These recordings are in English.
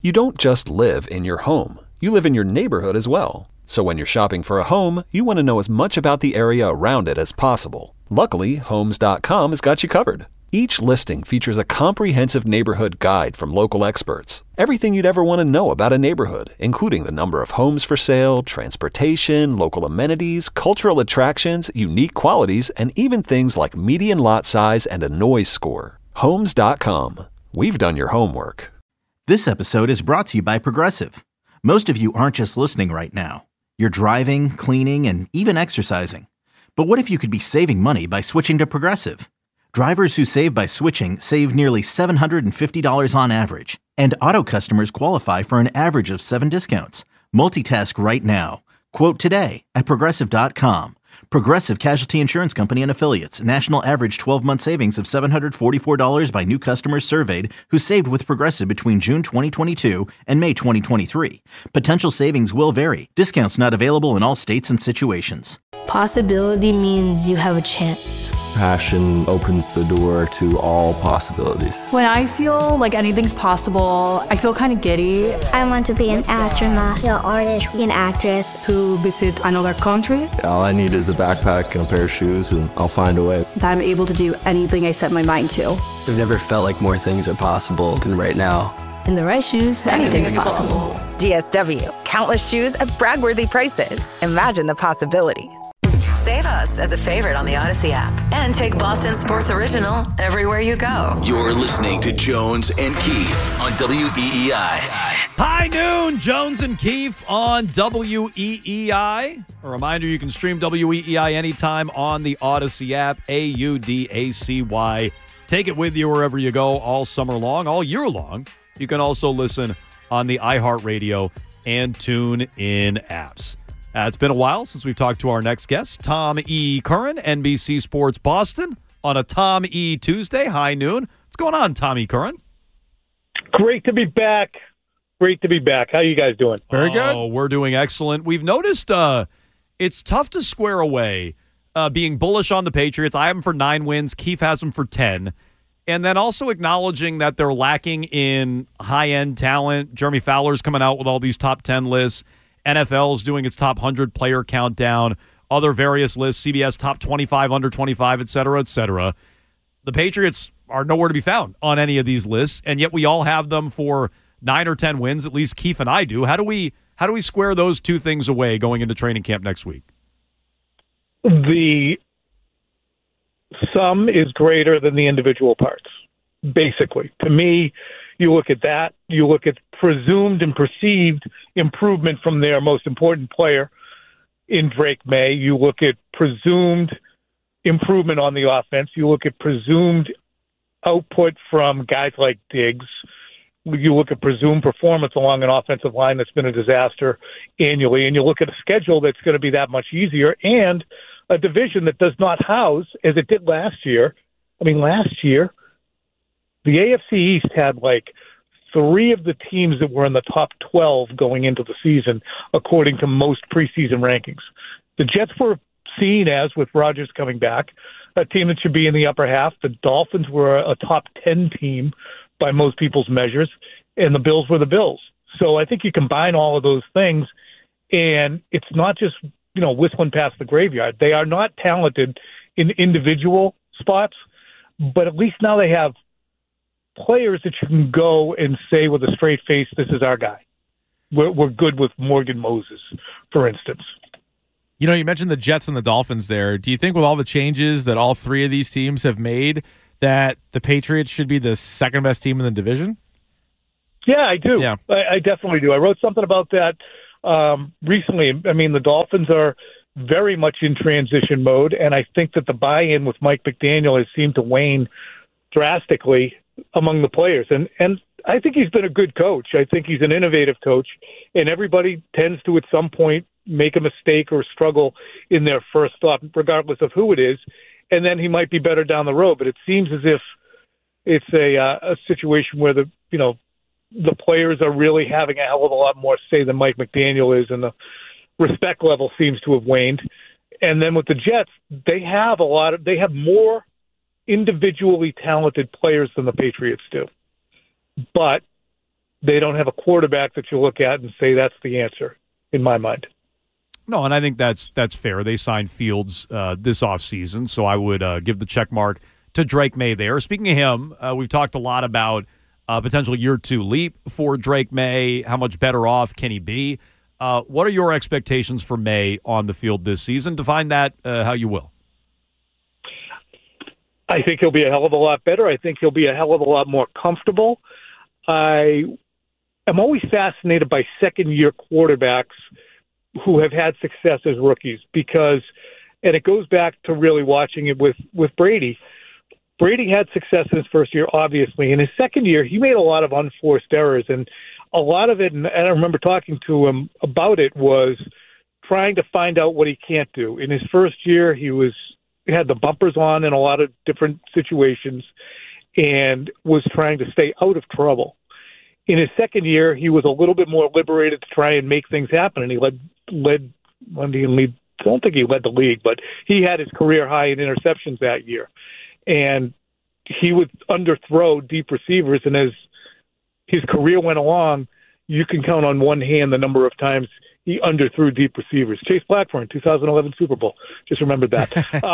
You don't just live in your home. You live in your neighborhood as well. So when you're shopping for a home, you want to know as much about the area around it as possible. Luckily, Homes.com has got you covered. Each listing features a comprehensive neighborhood guide from local experts. Everything you'd ever want to know about a neighborhood, including the number of homes for sale, transportation, local amenities, cultural attractions, unique qualities, and even things like median lot size and a noise score. Homes.com. We've done your homework. This episode is brought to you by Progressive. Most of you aren't just listening right now. You're driving, cleaning, and even exercising. But what if you could be saving money by switching to Progressive? Drivers who save by switching save nearly $750 on average, and auto customers qualify for an average of 7 discounts. Multitask right now. Quote today at Progressive.com. Progressive Casualty Insurance Company and Affiliates. National average 12-month savings of $744 by new customers surveyed who saved with Progressive between June 2022 and May 2023. Potential savings will vary. Discounts not available in all states and situations. Possibility means you have a chance. Passion opens the door to all possibilities. When I feel like anything's possible, I feel kind of giddy. I want to be an astronaut, an artist, an actress. To visit another country. All I need is a backpack and a pair of shoes, and I'll find a way. That I'm able to do anything I set my mind to. I've never felt like more things are possible than right now. In the right shoes, anything's possible. DSW, countless shoes at brag-worthy prices. Imagine the possibilities. Save us as a favorite on the Odyssey app and take Boston Sports Original everywhere you go. You're listening to Jones and Keefe on WEEI. High noon, Jones and Keefe on WEEI. A reminder, you can stream WEEI anytime on the Odyssey app, AUDACY. Take it with you wherever you go all summer long, all year long. You can also listen on the iHeartRadio and TuneIn apps. It's been a while since we've talked to our next guest, Tom E. Curran, NBC Sports Boston, on a Tom E. Tuesday, high noon. What's going on, Tom E. Curran? Great to be back. Great to be back. How you guys doing? Very good. Oh, we're doing excellent. We've noticed it's tough to square away being bullish on the Patriots. I have them for 9 wins. Keefe has them for 10. And then also acknowledging that they're lacking in high-end talent. Jeremy Fowler's coming out with all these top 10 lists. NFL's doing its top 100 player countdown, other various lists, CBS top 25, under 25, et cetera, et cetera. The Patriots are nowhere to be found on any of these lists, and yet we all have them for 9 or 10 wins, at least Keefe and I do. How do we square those two things away going into training camp next week? The sum is greater than the individual parts, basically. To me, you look at that, you look at presumed and perceived improvement from their most important player in Drake May. You look at presumed improvement on the offense. You look at presumed output from guys like Diggs. You look at presumed performance along an offensive line that's been a disaster annually. And you look at a schedule that's going to be that much easier and a division that does not house, as it did last year. I mean, last year, the AFC East had like 3 of the teams that were in the top 12 going into the season, according to most preseason rankings. The Jets were seen as, with Rodgers coming back, a team that should be in the upper half. The Dolphins were a top 10 team by most people's measures, and the Bills were the Bills. So I think you combine all of those things, and it's not just, whistling past the graveyard. They are not talented in individual spots, but at least now they have players that you can go and say with a straight face, this is our guy. We're good with Morgan Moses, for instance. You mentioned the Jets and the Dolphins there. Do you think with all the changes that all 3 of these teams have made that the Patriots should be the second best team in the division? Yeah, I do. Yeah. I definitely do. I wrote something about that recently. I mean, the Dolphins are very much in transition mode, and I think that the buy-in with Mike McDaniel has seemed to wane drastically among the players. And I think he's been a good coach. I think he's an innovative coach, and everybody tends to at some point make a mistake or struggle in their first thought, regardless of who it is, and then he might be better down the road. But it seems as if it's a situation where the players are really having a hell of a lot more say than Mike McDaniel is, and the respect level seems to have waned. And then with the Jets, they have more individually talented players than the Patriots do. But they don't have a quarterback that you look at and say that's the answer, in my mind. No, and I think that's fair. They signed Fields this offseason, so I would give the check mark to Drake May there. Speaking of him, we've talked a lot about potential year 2 leap for Drake May. How much better off can he be? What are your expectations for May on the field this season? Define that how you will. I think he'll be a hell of a lot better. I think he'll be a hell of a lot more comfortable. I am always fascinated by second-year quarterbacks who have had success as rookies because, and it goes back to really watching it with Brady. Brady had success in his first year, obviously. In his second year, he made a lot of unforced errors, and a lot of it, and I remember talking to him about it, was trying to find out what he can't do. In his first year, he had the bumpers on in a lot of different situations and was trying to stay out of trouble. In his second year, he was a little bit more liberated to try and make things happen, and he led I don't think he led the league, but he had his career high in interceptions that year. And he would underthrow deep receivers, and as his career went along, you can count on one hand the number of times he underthrew deep receivers. Chase Blackburn, 2011 Super Bowl. Just remembered that.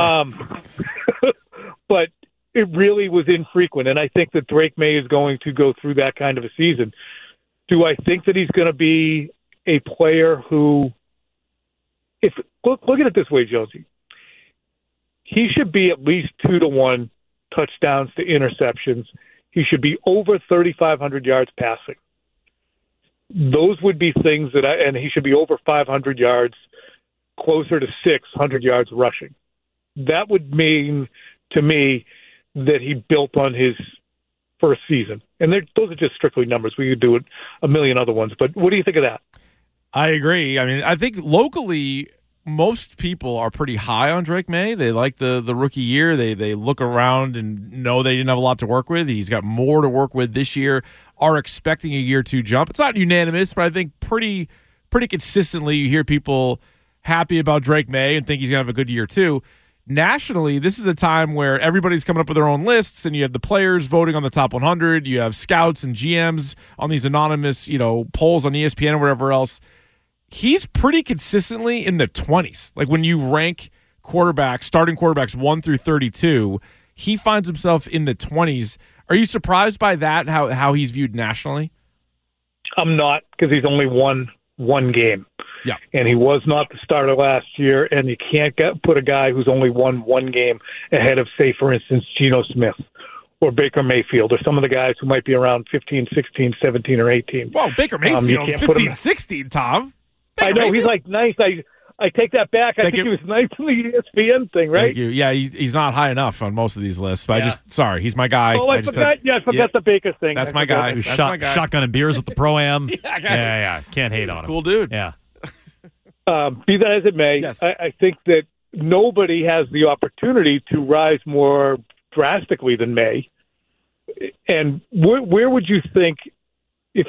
But it really was infrequent, and I think that Drake May is going to go through that kind of a season. Do I think that he's going to be a player who, look at it this way, Josie. He should be at least 2-to-1 touchdowns to interceptions. He should be over 3,500 yards passing. Those would be things and he should be over 500 yards, closer to 600 yards rushing. That would mean to me that he built on his first season. And those are just strictly numbers. We could do it a million other ones. But what do you think of that? I agree. I mean, I think locally, most people are pretty high on Drake May. They like the rookie year. They look around and know they didn't have a lot to work with. He's got more to work with this year, are expecting a year 2 jump. It's not unanimous, but I think pretty consistently you hear people happy about Drake May and think he's going to have a good year 2. Nationally, this is a time where everybody's coming up with their own lists, and you have the players voting on the top 100. You have scouts and GMs on these anonymous, polls on ESPN or whatever else. He's pretty consistently in the 20s. Like when you rank starting quarterbacks 1 through 32, he finds himself in the 20s. Are you surprised by that, how he's viewed nationally? I'm not, because he's only won one game. Yeah. And he was not the starter last year, and you can't put a guy who's only won one game ahead of, say, for instance, Geno Smith or Baker Mayfield or some of the guys who might be around 15, 16, 17, or 18. Well, Baker Mayfield, 15, 16, Tom. Baker I know, Mayfield? He's like ninth. I take that back. I think he was ninth in the ESPN thing, right? Thank you. Yeah, he's not high enough on most of these lists. But he's my guy. Oh, I forgot the Baker thing. That's my guy. Who's shotgunning beers at the Pro-Am. Yeah. Can't hate on him. Cool dude. Yeah. Be that as it may, yes. I think that nobody has the opportunity to rise more drastically than May. And where would you think, if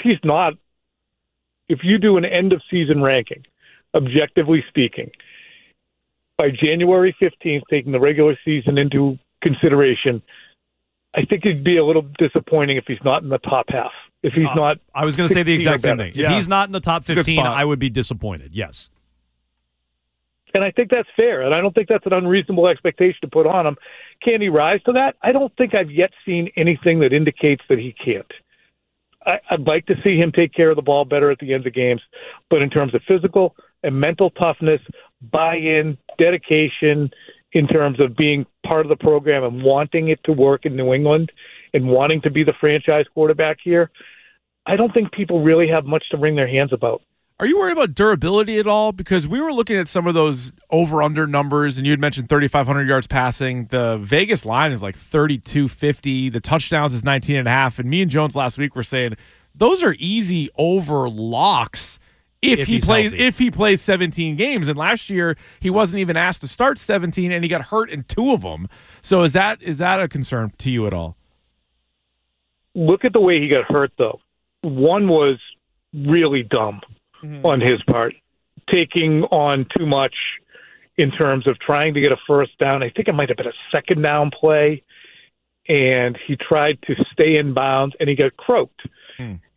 you do an end-of-season ranking, objectively speaking, by January 15th, taking the regular season into consideration, I think it'd be a little disappointing if he's not in the top half. If he's not, I was going to say the exact same thing. Yeah. If he's not in the top 15, I would be disappointed. Yes. And I think that's fair, and I don't think that's an unreasonable expectation to put on him. Can he rise to that? I don't think I've yet seen anything that indicates that he can't. I'd like to see him take care of the ball better at the end of games, but in terms of physical and mental toughness, buy-in, dedication, in terms of being part of the program and wanting it to work in New England and wanting to be the franchise quarterback here, I don't think people really have much to wring their hands about. Are you worried about durability at all? Because we were looking at some of those over-under numbers, and you had mentioned 3,500 yards passing. The Vegas line is like 3,250. The touchdowns is 19.5. And me and Jones last week were saying those are easy over locks if he plays 17 games. And last year he wasn't even asked to start 17, and he got hurt in 2 of them. So is that a concern to you at all? Look at the way he got hurt, though. One was really dumb. On his part, taking on too much in terms of trying to get a first down. I think it might have been a second down play, and he tried to stay in bounds, and he got croaked.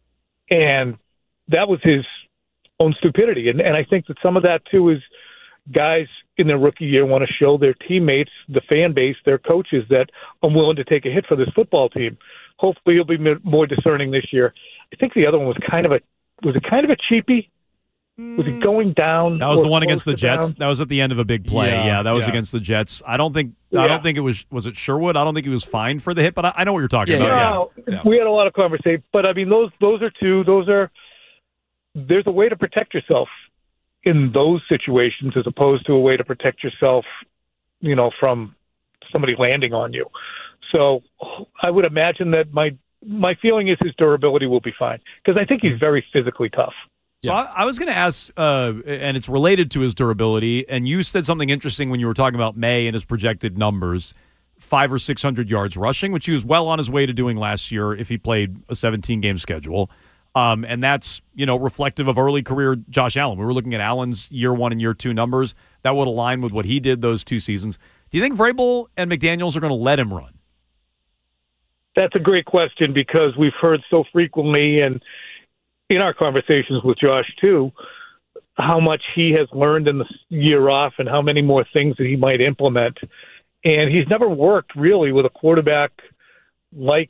And that was his own stupidity. And I think that some of that, too, is guys in their rookie year want to show their teammates, the fan base, their coaches that I'm willing to take a hit for this football team. Hopefully he'll be more discerning this year. I think the other one was kind of a cheapie? Was it going down? That was the one against the Jets. That was at the end of a big play. Yeah, that was yeah. against the Jets. I don't think it was it Sherwood? I don't think he was fined for the hit, but I know what you're talking about. Yeah. We had a lot of conversation, but I mean those are two. There's a way to protect yourself in those situations as opposed to a way to protect yourself, from somebody landing on you. So I would imagine that my feeling is his durability will be fine because I think he's very physically tough. So I was going to ask, and it's related to his durability, and you said something interesting when you were talking about May and his projected numbers, 500 or 600 yards rushing, which he was well on his way to doing last year if he played a 17-game schedule. And that's, reflective of early career Josh Allen. We were looking at Allen's year 1 and year 2 numbers. That would align with what he did those 2 seasons. Do you think Vrabel and McDaniels are going to let him run? That's a great question because we've heard so frequently and in our conversations with Josh, too, how much he has learned in the year off and how many more things that he might implement. And he's never worked really with a quarterback like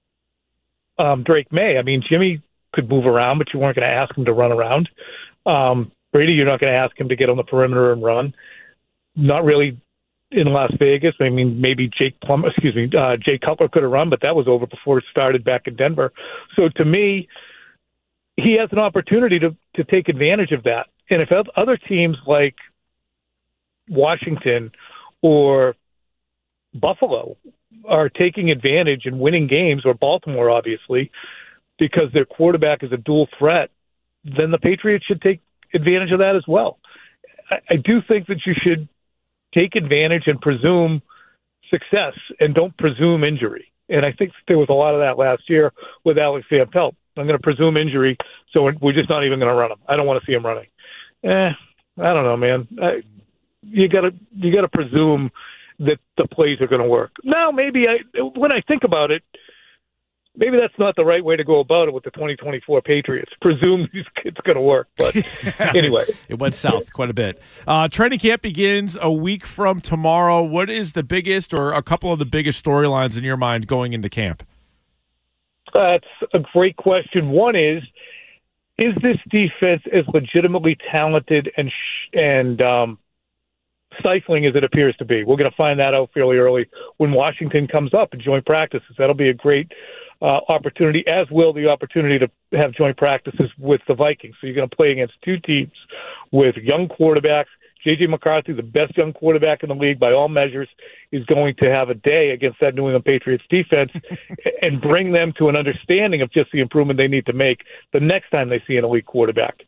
Drake May. I mean, Jimmy could move around, but you weren't going to ask him to run around. Brady, you're not going to ask him to get on the perimeter and run. Not really in Las Vegas. I mean, maybe Jay Cutler could have run, but that was over before it started back in Denver. So to me, he has an opportunity to take advantage of that. And if other teams like Washington or Buffalo are taking advantage and winning games, or Baltimore, obviously, because their quarterback is a dual threat, then the Patriots should take advantage of that as well. I do think that you should take advantage and presume success and don't presume injury. And I think there was a lot of that last year with Alex Van Pelt. I'm going to presume injury, so we're just not even going to run him. I don't want to see him running. I don't know, man. You got to presume that the plays are going to work. Now, when I think about it, maybe that's not the right way to go about it with the 2024 Patriots. Presume it's going to work. But anyway. It went south quite a bit. Training camp begins a week from tomorrow. What is the biggest or a couple of the biggest storylines in your mind going into camp? That's a great question. One is this defense as legitimately talented and stifling as it appears to be? We're going to find that out fairly early when Washington comes up in joint practices. That'll be a great opportunity, as will the opportunity to have joint practices with the Vikings. So you're going to play against 2 teams with young quarterbacks. J.J. McCarthy, the best young quarterback in the league by all measures, is going to have a day against that New England Patriots defense and bring them to an understanding of just the improvement they need to make the next time they see an elite quarterback.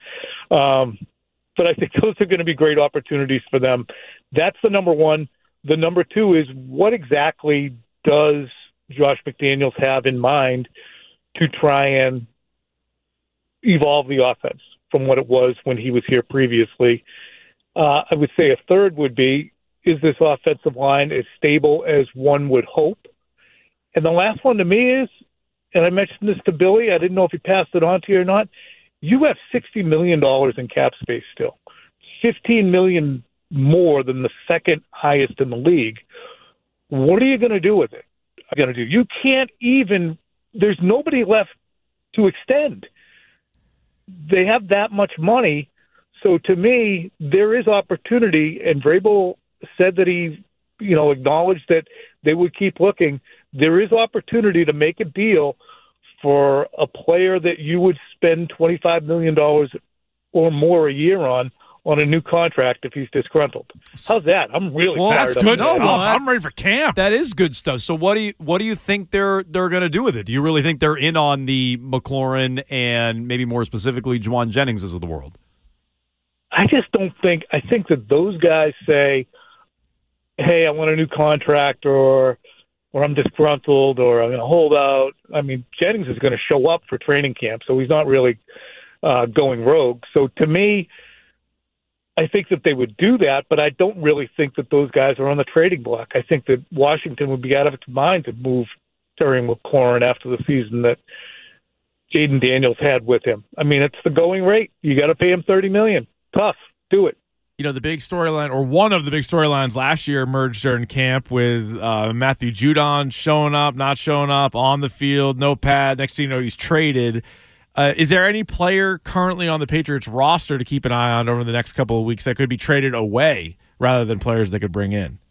But I think those are going to be great opportunities for them. That's the number one. The number 2 is what exactly does Josh McDaniels have in mind to try and evolve the offense from what it was when he was here previously. I would say a third would be, is this offensive line as stable as one would hope? And the last one to me is, and I mentioned this to Billy, I didn't know if he passed it on to you or not, you have $60 million in cap space still. $15 million more than the second highest in the league. What are you going to do with it? You can't even, there's nobody left to extend. They have that much money. So to me, there is opportunity, and Vrabel said that he, acknowledged that they would keep looking. There is opportunity to make a deal for a player that you would spend $25 million or more a year on a new contract if he's disgruntled. How's that? I'm really that's fired good up. stuff. I'm ready for camp. That is good stuff. So what do you think they're going to do with it? Do you really think they're in on the McLaurin and maybe more specifically Juwan Jenningses of the world? I just don't think – I think that those guys say, hey, I want a new contract or I'm disgruntled or I'm going to hold out. I mean, Jennings is going to show up for training camp, so he's not really going rogue. So to me, I think that they would do that, but I don't really think that those guys are on the trading block. I think that Washington would be out of its mind to move Terry McLaurin after the season that Jaden Daniels had with him. I mean, it's the going rate. You got to pay him $30 million. Tough. Do it. You know, the big storyline, or one of the big storylines last year, emerged during camp with Matthew Judon showing up, not showing up, on the field, no pad. Next thing you know, he's traded. Is there any player currently on the Patriots roster to keep an eye on over the next couple of weeks that could be traded away rather than players they could bring in?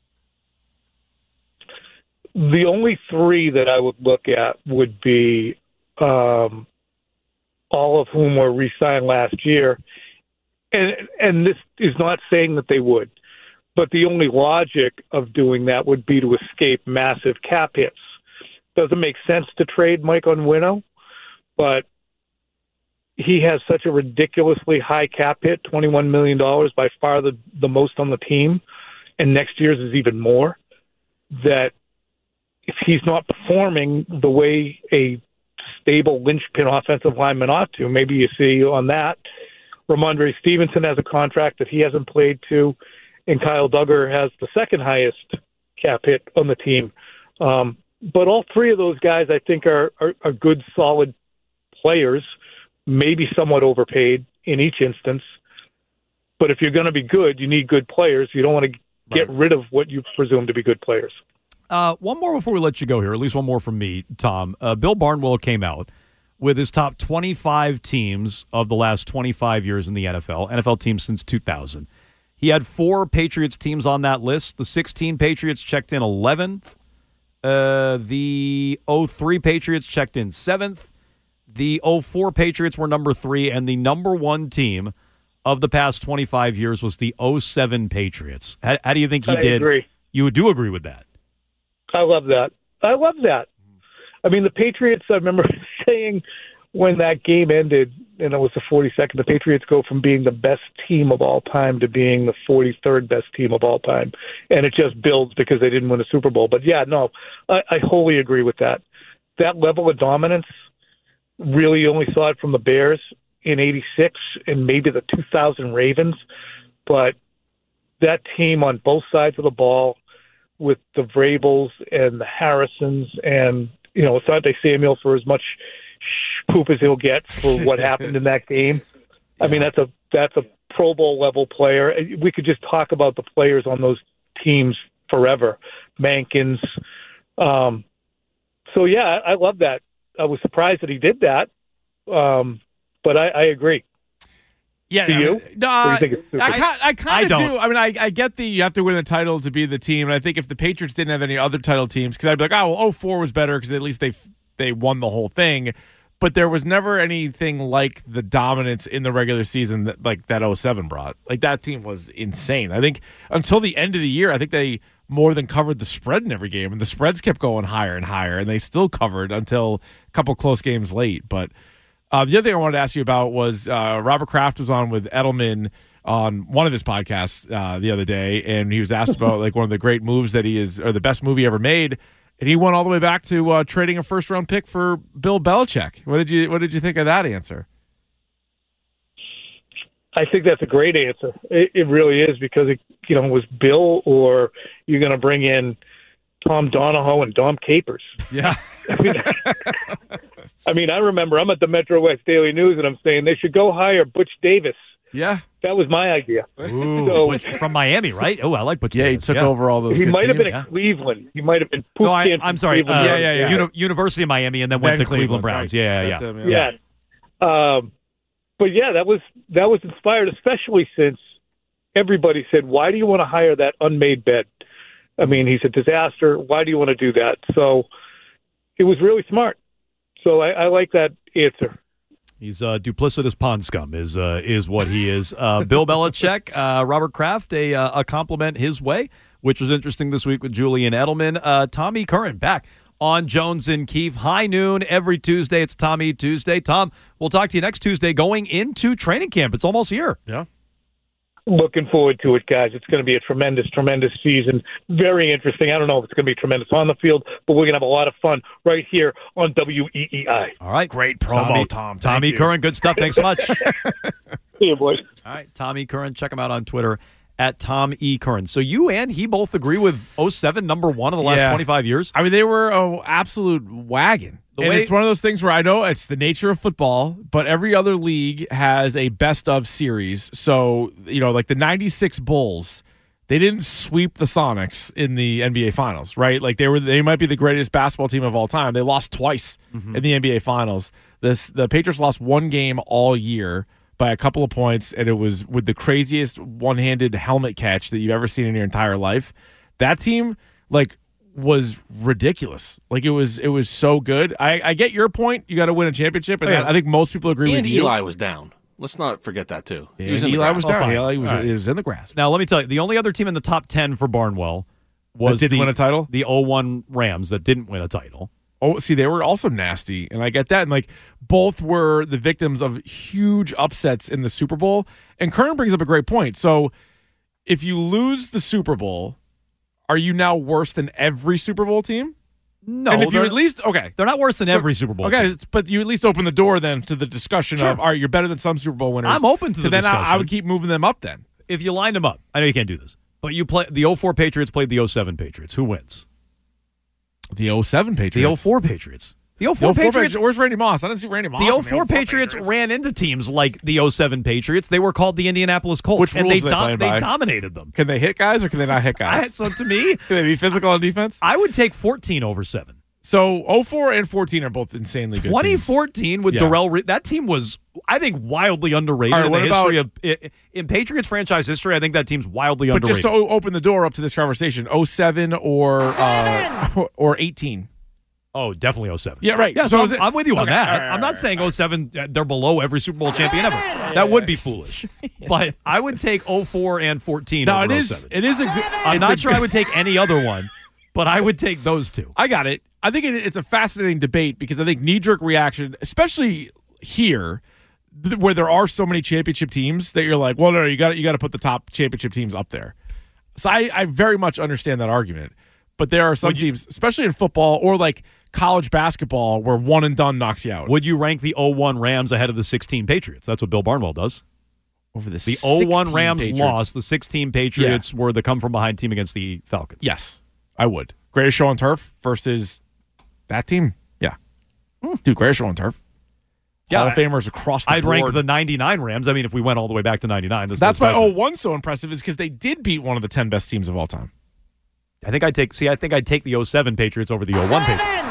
The only three that I would look at would be all of whom were re-signed last year. And this is not saying that they would, but the only logic of doing that would be to escape massive cap hits. Doesn't make sense to trade Mike Onwenu, but he has such a ridiculously high cap hit, $21 million, by far the most on the team, and next year's is even more, that if he's not performing the way a stable linchpin offensive lineman ought to, maybe you see on that. Ramondre Stevenson has a contract that he hasn't played to, and Kyle Duggar has the second highest cap hit on the team. But all three of those guys, I think, are good, solid players, maybe somewhat overpaid in each instance. But if you're going to be good, you need good players. You don't want to get rid of what you presume to be good players. One more before we let you go here, at least one more from me, Tom. Bill Barnwell came out with his top 25 teams of the last 25 years in the NFL teams since 2000. He had 4 Patriots teams on that list. The 16 Patriots checked in 11th. The 03 Patriots checked in 7th. The 04 Patriots were number 3, and the number 1 team of the past 25 years was the 07 Patriots. How do you think he did? Agree. You do agree with that? I love that. I mean, the Patriots, I remember saying when that game ended, and it was the 42nd, the Patriots go from being the best team of all time to being the 43rd best team of all time. And it just builds because they didn't win a Super Bowl. But, yeah, no, I wholly agree with that. That level of dominance, really only saw it from the Bears in 86 and maybe the 2000 Ravens. But that team on both sides of the ball with the Vrabels and the Harrisons and, you know, Asante Samuel, for as much poop as he'll get for what happened in that game. I mean, that's a Pro Bowl level player. We could just talk about the players on those teams forever. Mankins. So, yeah, I love that. I was surprised that he did that, but I agree. Yeah, do you? No, I kind of do. I mean, I get you have to win a title to be the team, and I think if the Patriots didn't have any other title teams, because I'd be like, oh, well, 04 was better because at least they won the whole thing, but there was never anything like the dominance in the regular season that 07 brought. Like, that team was insane. I think until the end of the year, I think they more than covered the spread in every game, and the spreads kept going higher and higher, and they still covered until a couple close games late, but. The other thing I wanted to ask you about was Robert Kraft was on with Edelman on one of his podcasts the other day, and he was asked about like one of the great moves that or the best movie ever made, and he went all the way back to trading a first-round pick for Bill Belichick. What did you think of that answer? I think that's a great answer. It really is, because it was Bill, or you're going to bring in Tom Donahoe and Dom Capers. Yeah. I mean, I remember I'm at the Metro West Daily News, and I'm saying they should go hire Butch Davis. Yeah. That was my idea. Ooh, from Miami, right? Oh, I like Butch Davis. He took over all those He good might have teams. been at Cleveland. He might have been I'm sorry. University of Miami, and then went to Cleveland Browns. Right. Yeah. But, yeah, that was inspired, especially since everybody said, why do you want to hire that unmade bed? I mean, he's a disaster. Why do you want to do that? So it was really smart. So I like that answer. He's duplicitous pond scum is what he is. Bill Belichick, Robert Kraft, a compliment his way, which was interesting this week with Julian Edelman. Tommy Curran back on Jones and Keefe. High noon every Tuesday. It's Tommy Tuesday. Tom, we'll talk to you next Tuesday going into training camp. It's almost here. Yeah. Looking forward to it, guys. It's going to be a tremendous, tremendous season. Very interesting. I don't know if it's going to be tremendous on the field, but we're going to have a lot of fun right here on WEEI. All right. Great promo, Tom. Tommy Curran, good stuff. Thanks so much. See you, boys. All right. Tommy Curran, check him out on Twitter at Tom E. Curran. So you and he both agree with 07 number one of the last 25 years? I mean, they were an absolute wagon. It's one of those things where I know it's the nature of football, but every other league has a best of series. So, like the 96 Bulls, they didn't sweep the Sonics in the NBA Finals, right? Like they might be the greatest basketball team of all time. They lost twice in the NBA Finals. The Patriots lost one game all year by a couple of points, and it was with the craziest one-handed helmet catch that you've ever seen in your entire life. That team, was ridiculous. It was so good. I get your point. You got to win a championship, and I think most people agree with you. Eli was down. Let's not forget that too. Yeah, Eli was down. He was in the grass. Now let me tell you, the only other team in the top 10 for Barnwell was didn't win a title. The 01 Rams that didn't win a title. Oh, see, they were also nasty, and I get that. And both were the victims of huge upsets in the Super Bowl. And Curran brings up a great point. So, if you lose the Super Bowl, are you now worse than every Super Bowl team? No, and if you at least they're not worse than every Super Bowl. Okay, team. But you at least open the door then to the discussion of, all right, you're better than some Super Bowl winners. I'm open to the discussion. I would keep moving them up then. If you lined them up, I know you can't do this, but you play the 04 Patriots played the 07 Patriots. Who wins? The 07 Patriots. The 04 Patriots. The 04 Patriots. Where's Randy Moss? I didn't see Randy Moss. The 04 Patriots ran into teams like the 07 Patriots. They were called the Indianapolis Colts. Which rules they they dominated them. Can they hit guys or can they not hit guys? So to me, can they be physical on defense? I would take 14 over 7. So 04 and 14 are both insanely good. 2014 with Darrell Reed, that team was, I think, wildly underrated in the history of in Patriots franchise history. I think that team's wildly underrated. But just to open the door up to this conversation, 07 or 18. Oh, definitely 07. Yeah, right. Yeah, so I'm with you on that. I'm not saying 07, they're below every Super Bowl champion ever. That would be foolish. But I would take 04 and 14 over 07. It is a good... I'm not sure I would take any other one, but I would take those two. I got it. I think it's a fascinating debate because I think knee-jerk reaction, especially here, where there are so many championship teams that you're like, well, no, you got to put the top championship teams up there. So I very much understand that argument. But there are some teams, especially in football or college basketball, where one and done knocks you out. Would you rank the 01 Rams ahead of the 16 Patriots? That's what Bill Barnwell does. Over the 01 Rams Patriots. lost. The 16 Patriots were the come-from-behind team against the Falcons. Yes, I would. Greatest show on turf versus that team? Yeah. Dude, greatest show on turf. Yeah, Hall of Famers across the board. I'd rank the 99 Rams. I mean, if we went all the way back to 99. That's why 01's so impressive is because they did beat one of the 10 best teams of all time. I think I'd take the 07 Patriots over the 01 Patriots.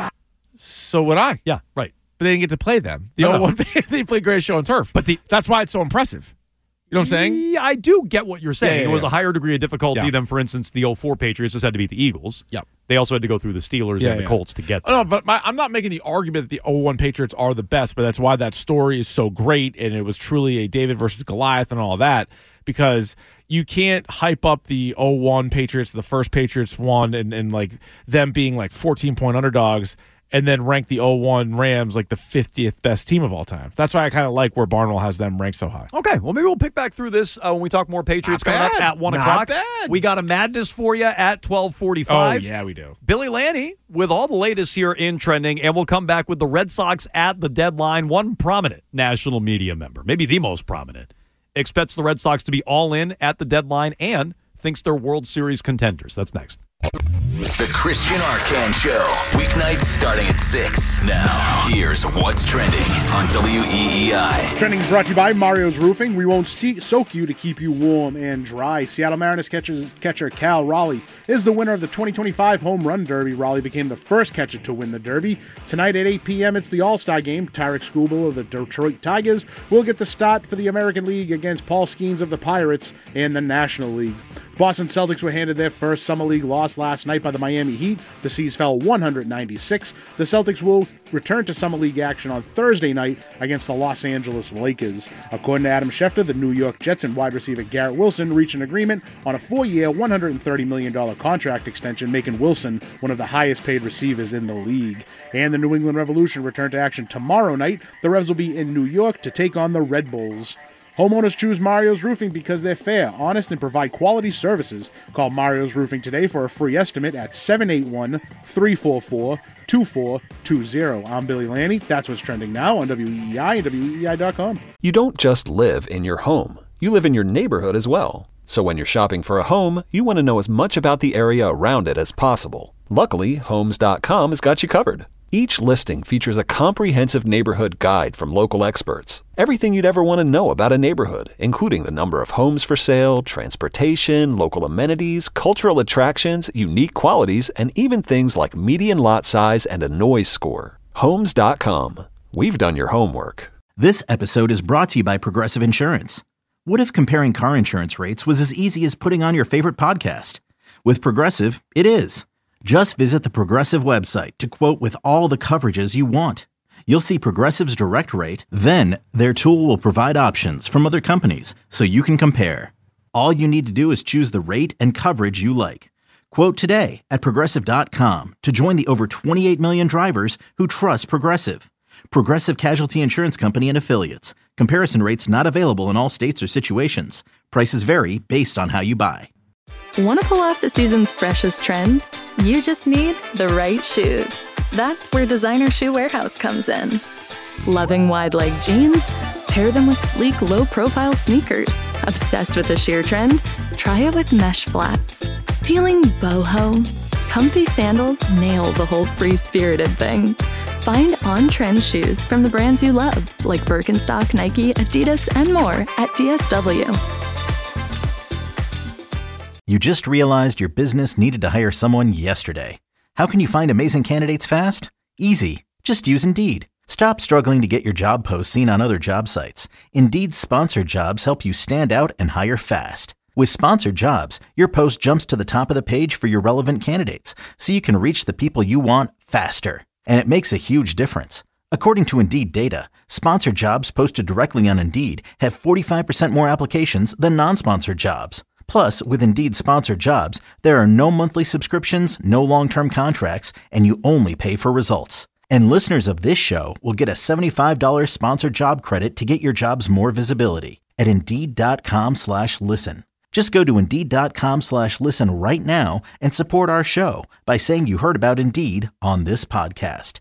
So would I. Yeah, right. But they didn't get to play them. The 01 they played greatest show on turf. But that's why it's so impressive. You know what I'm saying? Yeah, I do get what you're saying. Yeah. It was a higher degree of difficulty than, for instance, the 04 Patriots just had to beat the Eagles. Yep. They also had to go through the Steelers and the Colts to get there. No, but I'm not making the argument that the 01 Patriots are the best, but that's why that story is so great, and it was truly a David versus Goliath and all that, because you can't hype up the 01 Patriots, the first Patriots won, and them being 14-point underdogs, and then rank the 01 Rams the 50th best team of all time. That's why I kind of like where Barnwell has them ranked so high. Okay, well, maybe we'll pick back through this when we talk more Patriots coming up at 1 o'clock. Bad. We got a madness for you at 12:45. Oh, yeah, we do. Billy Lanny with all the latest here in trending, and we'll come back with the Red Sox at the deadline. One prominent national media member, maybe the most prominent, expects the Red Sox to be all in at the deadline and thinks they're World Series contenders. That's next. The Christian Arcand Show, weeknights starting at 6. Now, here's what's trending on WEEI. Trending is brought to you by Mario's Roofing. We won't soak you to keep you warm and dry. Seattle Mariners catcher Cal Raleigh is the winner of the 2025 Home Run Derby. Raleigh became the first catcher to win the Derby. Tonight at 8 p.m., it's the All-Star Game. Tarek Skubal of the Detroit Tigers will get the start for the American League against Paul Skeens of the Pirates and the National League. Boston Celtics were handed their first Summer League loss last night by the Miami Heat. The Seas fell 196. The Celtics will return to Summer League action on Thursday night against the Los Angeles Lakers. According to Adam Schefter, the New York Jets and wide receiver Garrett Wilson reached an agreement on a 4-year, $130 million contract extension, making Wilson one of the highest-paid receivers in the league. And the New England Revolution return to action tomorrow night. The Revs will be in New York to take on the Red Bulls. Homeowners choose Mario's Roofing because they're fair, honest, and provide quality services. Call Mario's Roofing today for a free estimate at 781-344-2420. I'm Billy Lanny. That's what's trending now on WEEI and WEEI.com. You don't just live in your home. You live in your neighborhood as well. So when you're shopping for a home, you want to know as much about the area around it as possible. Luckily, Homes.com has got you covered. Each listing features a comprehensive neighborhood guide from local experts. Everything you'd ever want to know about a neighborhood, including the number of homes for sale, transportation, local amenities, cultural attractions, unique qualities, and even things like median lot size and a noise score. Homes.com. We've done your homework. This episode is brought to you by Progressive Insurance. What if comparing car insurance rates was as easy as putting on your favorite podcast? With Progressive, it is. Just visit the Progressive website to quote with all the coverages you want. You'll see Progressive's direct rate, then their tool will provide options from other companies so you can compare. All you need to do is choose the rate and coverage you like. Quote today at Progressive.com to join the over 28 million drivers who trust Progressive. Progressive Casualty Insurance Company and Affiliates. Comparison rates not available in all states or situations. Prices vary based on how you buy. Want to pull off the season's freshest trends? You just need the right shoes. That's where Designer Shoe Warehouse comes in. Loving wide leg jeans? Pair them with sleek, low-profile sneakers. Obsessed with the sheer trend? Try it with mesh flats. Feeling boho? Comfy sandals nail the whole free-spirited thing. Find on-trend shoes from the brands you love, like Birkenstock, Nike, Adidas, and more at DSW. You just realized your business needed to hire someone yesterday. How can you find amazing candidates fast? Easy. Just use Indeed. Stop struggling to get your job posts seen on other job sites. Indeed's sponsored jobs help you stand out and hire fast. With sponsored jobs, your post jumps to the top of the page for your relevant candidates, so you can reach the people you want faster. And it makes a huge difference. According to Indeed data, sponsored jobs posted directly on Indeed have 45% more applications than non-sponsored jobs. Plus, with Indeed sponsored jobs, there are no monthly subscriptions, no long-term contracts, and you only pay for results. And listeners of this show will get a $75 sponsored job credit to get your jobs more visibility at Indeed.com/listen. Just go to Indeed.com/listen right now and support our show by saying you heard about Indeed on this podcast.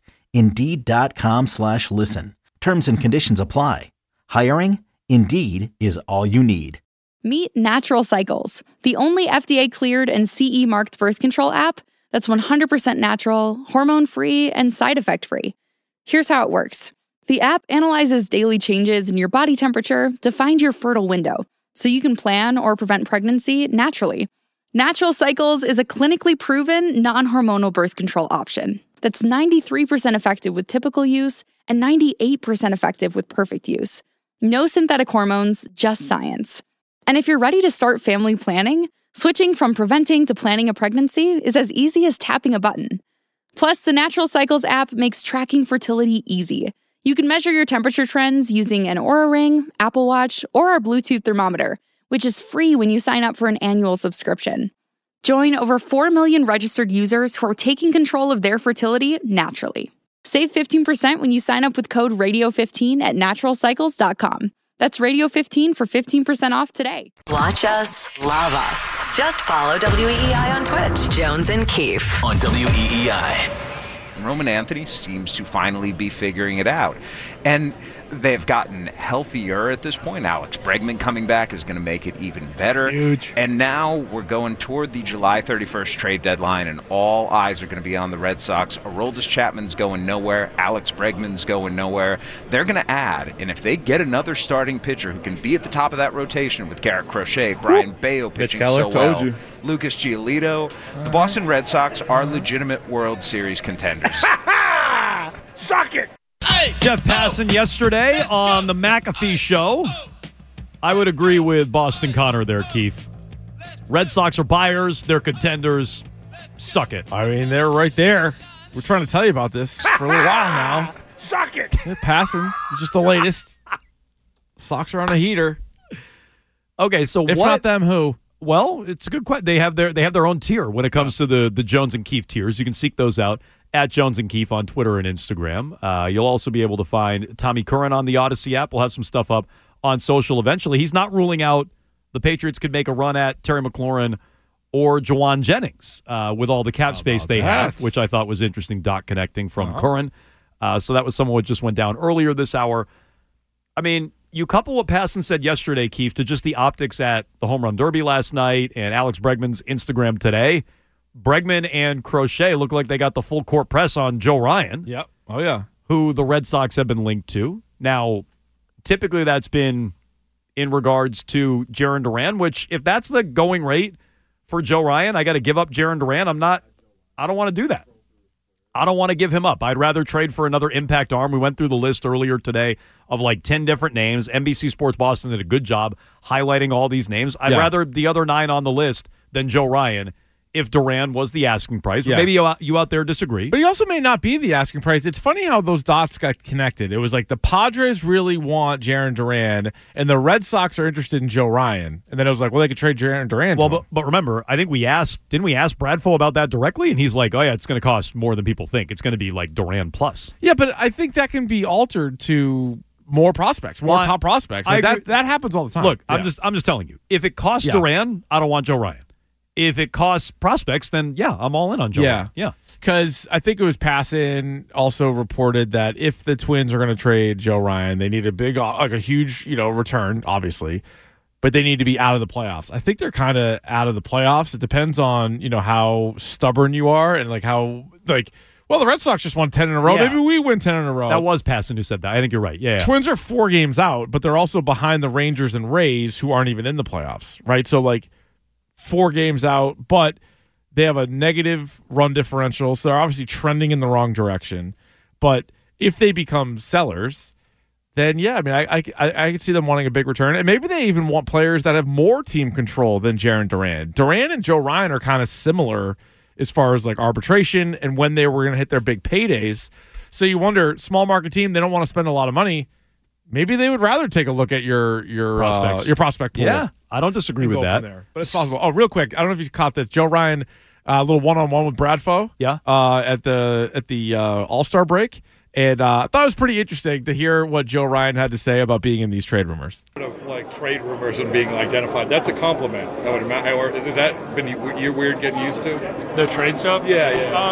Indeed.com/listen. Terms and conditions apply. Hiring? Indeed is all you need. Meet Natural Cycles, the only FDA-cleared and CE-marked birth control app that's 100% natural, hormone-free, and side effect-free. Here's how it works. The app analyzes daily changes in your body temperature to find your fertile window, so you can plan or prevent pregnancy naturally. Natural Cycles is a clinically proven, non-hormonal birth control option that's 93% effective with typical use and 98% effective with perfect use. No synthetic hormones, just science. And if you're ready to start family planning, switching from preventing to planning a pregnancy is as easy as tapping a button. Plus, the Natural Cycles app makes tracking fertility easy. You can measure your temperature trends using an Oura Ring, Apple Watch, or our Bluetooth thermometer, which is free when you sign up for an annual subscription. Join over 4 million registered users who are taking control of their fertility naturally. Save 15% when you sign up with code RADIO15 at naturalcycles.com. That's Radio 15 for 15% off today. Watch us, love us. Just follow WEEI on Twitch. Jones and Keefe. On WEEI. Roman Anthony seems to finally be figuring it out. And they've gotten healthier at this point. Alex Bregman coming back is going to make it even better. Huge. And now we're going toward the July 31st trade deadline, and all eyes are going to be on the Red Sox. Aroldis Chapman's going nowhere. Alex Bregman's going nowhere. They're going to add, and if they get another starting pitcher who can be at the top of that rotation with Garrett Crochet, Brian Bayo pitching so well, Lucas Giolito, the Boston Red Sox are legitimate World Series contenders. Suck it! Jeff Passan yesterday on the McAfee Show. I would agree with Boston Connor there, Keith. Red Sox are buyers. They're contenders. Suck it. I mean, they're right there. We're trying to tell you about this for a little while now. Suck it! They're passing. Just the latest. Sox are on a heater. Okay, so if not them, who? Well, it's a good question. They have their own tier when it comes to the Jones and Keefe tiers. You can seek those out at Jones and Keefe on Twitter and Instagram. You'll also be able to find Tommy Curran on the Odyssey app. We'll have some stuff up on social eventually. He's not ruling out the Patriots could make a run at Terry McLaurin or Juwan Jennings with all the cap space they have, which I thought was interesting. Dot connecting from Curran. So that was someone who just went down earlier this hour. I mean, you couple what Passan said yesterday, Keith, to just the optics at the Home Run Derby last night and Alex Bregman's Instagram today. Bregman and Crochet look like they got the full court press on Joe Ryan. Yep. Oh, yeah. Who the Red Sox have been linked to. Now, typically that's been in regards to Jarren Duran, which if that's the going rate for Joe Ryan, I got to give up Jarren Duran. I don't want to do that. I don't want to give him up. I'd rather trade for another impact arm. We went through the list earlier today of like 10 different names. NBC Sports Boston did a good job highlighting all these names. I'd rather the other 9 on the list than Joe Ryan if Duran was the asking price. Maybe you out there disagree. But he also may not be the asking price. It's funny how those dots got connected. It was like the Padres really want Jarren Duran, and the Red Sox are interested in Joe Ryan. And then it was like, well, they could trade Jarren Duran. Well, but remember, I think didn't we ask Bradfo about that directly? And he's like, oh, yeah, it's going to cost more than people think. It's going to be like Duran plus. Yeah, but I think that can be altered to more prospects, more top prospects. Like that happens all the time. Look, I'm just telling you. If it costs Duran, I don't want Joe Ryan. If it costs prospects, then I'm all in on Joe Ryan. Yeah. Because I think it was Passan also reported that if the Twins are going to trade Joe Ryan, they need a huge, return, obviously, but they need to be out of the playoffs. I think they're kind of out of the playoffs. It depends on, how stubborn you are and the Red Sox just won 10 in a row. Yeah. Maybe we win 10 in a row. That was Passan who said that. I think you're right. Yeah. Twins are 4 games out, but they're also behind the Rangers and Rays, who aren't even in the playoffs, right? So, 4 games out, but they have a negative run differential, so they're obviously trending in the wrong direction. But if they become sellers, then I can see them wanting a big return, and maybe they even want players that have more team control than Jarren Duran. Duran and Joe Ryan are kind of similar as far as arbitration and when they were going to hit their big paydays. So you wonder, small market team, they don't want to spend a lot of money. Maybe they would rather take a look at your prospect pool. Yeah, I don't disagree with that. But it's possible. Oh, real quick, I don't know if you caught this. Joe Ryan, a little one-on-one with Bradfo. Yeah. At the All-Star break, and I thought it was pretty interesting to hear what Joe Ryan had to say about being in these trade rumors. Trade rumors and being identified. That's a compliment. I would imagine. Or has that been you weird getting used to? The trade stuff? Yeah.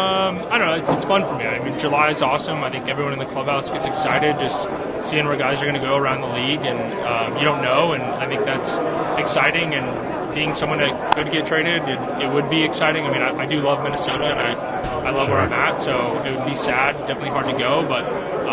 I don't know. It's fun for me. I mean, July is awesome. I think everyone in the clubhouse gets excited just seeing where guys are going to go around the league, and you don't know, and I think that's exciting. And being someone that could get traded, it would be exciting. I mean, I do love Minnesota, and I love where I'm at, so it would be sad, definitely hard to go, but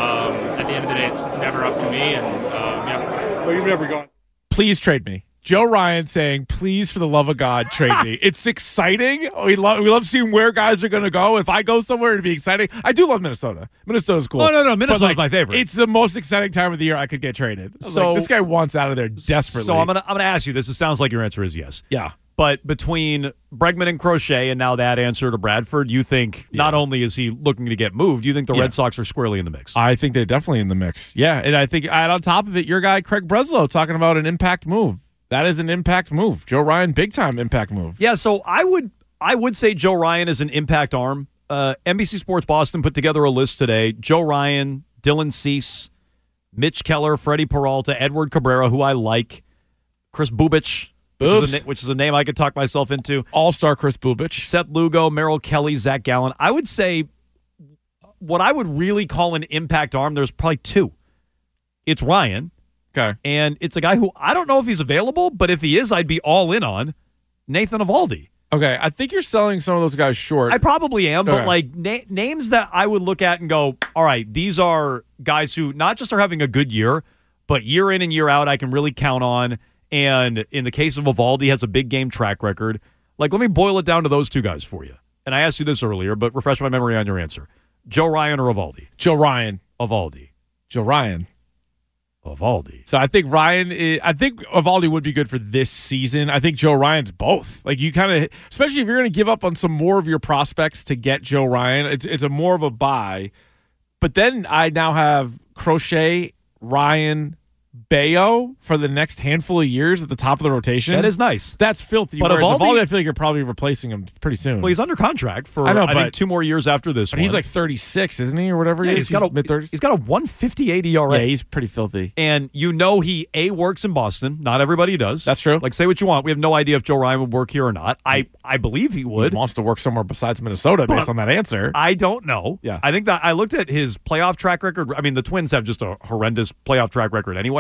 at the end of the day, it's never up to me, and Well, you've never gone. Please trade me. Joe Ryan saying, please, for the love of God, trade me. It's exciting. We love seeing where guys are going to go. If I go somewhere, it'd be exciting. I do love Minnesota. Minnesota's cool. No. Minnesota's my favorite. It's the most exciting time of the year I could get traded. So this guy wants out of there desperately. So I'm gonna ask you this. It sounds like your answer is yes. Yeah. But between Bregman and Crochet and now that answer to Bradford, you think not only is he looking to get moved, you think the Red Sox are squarely in the mix? I think they're definitely in the mix. Yeah, and I think on top of it, your guy Craig Breslow talking about an impact move. That is an impact move. Joe Ryan, big time impact move. Yeah, so I would say Joe Ryan is an impact arm. NBC Sports Boston put together a list today. Joe Ryan, Dylan Cease, Mitch Keller, Freddie Peralta, Edward Cabrera, who I like, Chris Bubich, which is a name I could talk myself into. All-star Chris Bubich. Seth Lugo, Merrill Kelly, Zach Gallen. I would say what I would really call an impact arm, there's probably 2. It's Ryan. Okay. And it's a guy who I don't know if he's available, but if he is, I'd be all in on Nathan Eovaldi. Okay, I think you're selling some of those guys short. I probably am, but names that I would look at and go, all right, these are guys who not just are having a good year, but year in and year out I can really count on. And in the case of Eovaldi, has a big game track record. Let me boil it down to those 2 guys for you. And I asked you this earlier, but refresh my memory on your answer. Joe Ryan or Eovaldi? Joe Ryan. Eovaldi. Joe Ryan. Eovaldi. So I think Eovaldi would be good for this season. I think Joe Ryan's both. You kind of, especially if you're going to give up on some more of your prospects to get Joe Ryan, it's a more of a buy. But then I now have Crochet, Ryan, Bayo for the next handful of years at the top of the rotation. That is nice. That's filthy. But Eovaldi, I feel like you're probably replacing him pretty soon. Well, he's under contract for I think 2 more years after this. But he's like 36, isn't he, or whatever he is? He's got mid-30s. He's got a 158 ERA. Yeah, he's pretty filthy. And he works in Boston. Not everybody does. That's true. Say what you want. We have no idea if Joe Ryan would work here or not. I believe he would. He wants to work somewhere besides Minnesota based on that answer. I don't know. Yeah. I think that I looked at his playoff track record. I mean, the Twins have just a horrendous playoff track record anyway.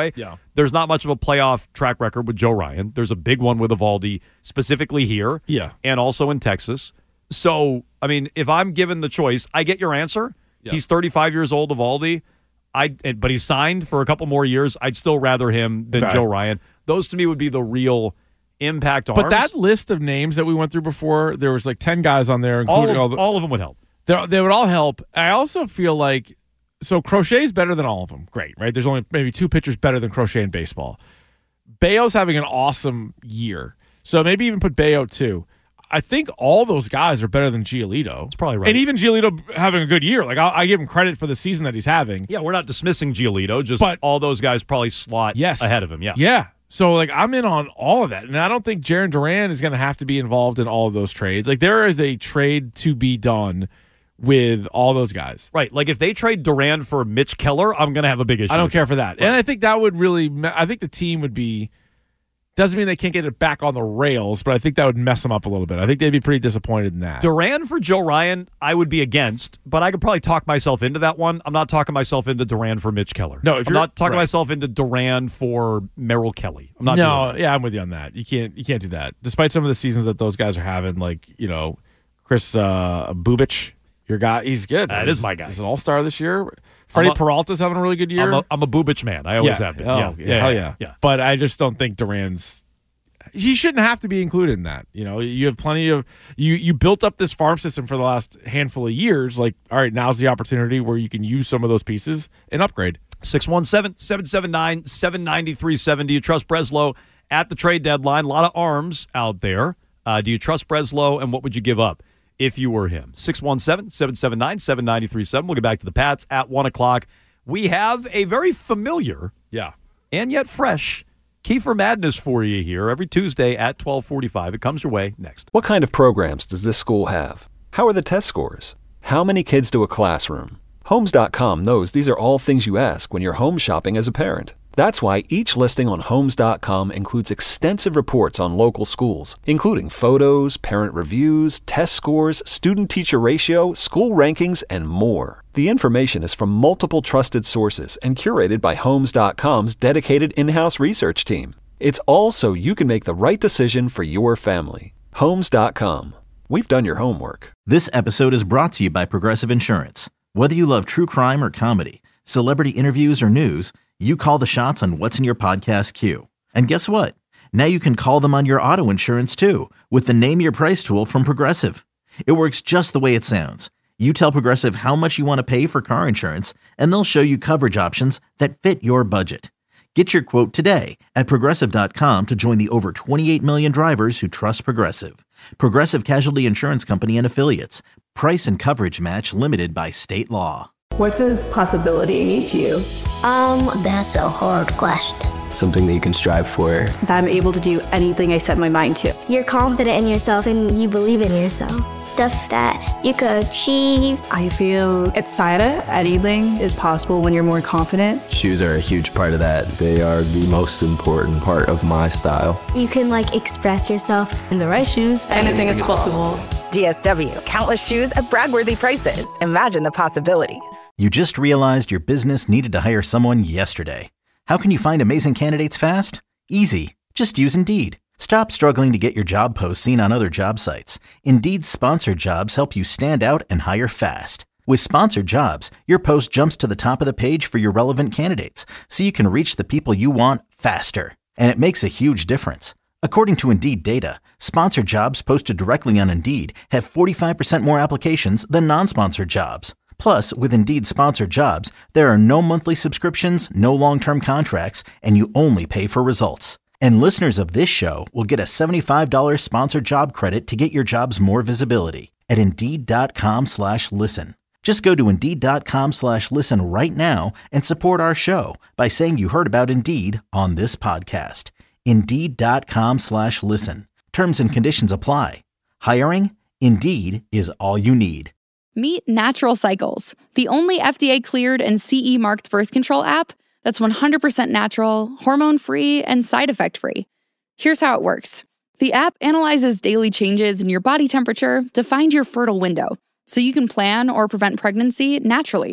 way. Yeah. There's not much of a playoff track record with Joe Ryan. There's a big one with Eovaldi, specifically here and also in Texas. So, I mean, if I'm given the choice, I get your answer. Yeah. He's 35 years old, Eovaldi, but he's signed for a couple more years. I'd still rather him than Joe Ryan. Those, to me, would be the real impact arms. But that list of names that we went through before, there was like 10 guys on there, including all of them would help. They would all help. I also feel like, so Crochet's better than all of them. Great, right? There's only maybe 2 pitchers better than Crochet in baseball. Bayo's having an awesome year. So maybe even put Bayo too. I think all those guys are better than Giolito. That's probably right. And even Giolito having a good year. Like, I give him credit for the season that he's having. Yeah, we're not dismissing Giolito, but all those guys probably slot ahead of him. Yeah. Yeah. So, like, I'm in on all of that. And I don't think Jarren Duran is going to have to be involved in all of those trades. Like, there is a trade to be done with all those guys. Right. Like, if they trade Duran for Mitch Keller, I'm going to have a big issue. I don't care for that. Right. And I think that would really – I think the team would be – doesn't mean they can't get it back on the rails, but I think that would mess them up a little bit. I think they'd be pretty disappointed in that. Duran for Joe Ryan, I would be against, but I could probably talk myself into that one. I'm not talking myself into Duran for Mitch Keller. No, I'm not talking myself into Duran for Merrill Kelly. I'm not doing that. Yeah, I'm with you on that. You can't do that. Despite some of the seasons that those guys are having, like, you know, Chris Bubich, your guy, he's good. That is my guy. He's an all-star this year. Freddie Peralta's having a really good year. I'm a Bubich man. I always have been. Hell yeah. But I just don't think Duran's – he shouldn't have to be included in that. You know, you have plenty of – you built up this farm system for the last handful of years. Like, all right, now's the opportunity where you can use some of those pieces and upgrade. 617-779-7937. Do you trust Breslow at the trade deadline? A lot of arms out there. Do you trust Breslow, and what would you give up if you were him? 617-779-7937. We'll get back to the Pats at 1 o'clock. We have a very familiar and yet fresh Kiefer Madness for you here every Tuesday at 12:45. It comes your way next. What kind of programs does this school have? How are the test scores? How many kids do a classroom? Homes.com knows these are all things you ask when you're home shopping as a parent. That's why each listing on Homes.com includes extensive reports on local schools, including photos, parent reviews, test scores, student-teacher ratio, school rankings, and more. The information is from multiple trusted sources and curated by Homes.com's dedicated in-house research team. It's all so you can make the right decision for your family. Homes.com. We've done your homework. This episode is brought to you by Progressive Insurance. Whether you love true crime or comedy, celebrity interviews or news, you call the shots on what's in your podcast queue. And guess what? Now you can call them on your auto insurance too with the Name Your Price tool from Progressive. It works just the way it sounds. You tell Progressive how much you want to pay for car insurance, and they'll show you coverage options that fit your budget. Get your quote today at Progressive.com to join the over 28 million drivers who trust Progressive. Progressive Casualty Insurance Company and Affiliates. Price and coverage match limited by state law. What does possibility mean to you? That's a hard question. Something that you can strive for. That I'm able to do anything I set my mind to. You're confident in yourself and you believe in yourself. Stuff that you could achieve. I feel excited. Anything is possible when you're more confident. Shoes are a huge part of that. They are the most important part of my style. You can express yourself. In the right shoes, anything is possible. DSW, countless shoes at brag-worthy prices. Imagine the possibilities. You just realized your business needed to hire someone yesterday. How can you find amazing candidates fast? Easy. Just use Indeed. Stop struggling to get your job posts seen on other job sites. Indeed's sponsored jobs help you stand out and hire fast. With sponsored jobs, your post jumps to the top of the page for your relevant candidates, so you can reach the people you want faster. And it makes a huge difference. According to Indeed data, sponsored jobs posted directly on Indeed have 45% more applications than non-sponsored jobs. Plus, with Indeed sponsored jobs, there are no monthly subscriptions, no long-term contracts, and you only pay for results. And listeners of this show will get a $75 sponsored job credit to get your jobs more visibility at Indeed.com/listen. Just go to Indeed.com/listen right now and support our show by saying you heard about Indeed on this podcast. Indeed.com/listen. Terms and conditions apply. Hiring? Indeed is all you need. Meet Natural Cycles, the only FDA-cleared and CE-marked birth control app that's 100% natural, hormone-free, and side effect-free. Here's how it works. The app analyzes daily changes in your body temperature to find your fertile window, so you can plan or prevent pregnancy naturally.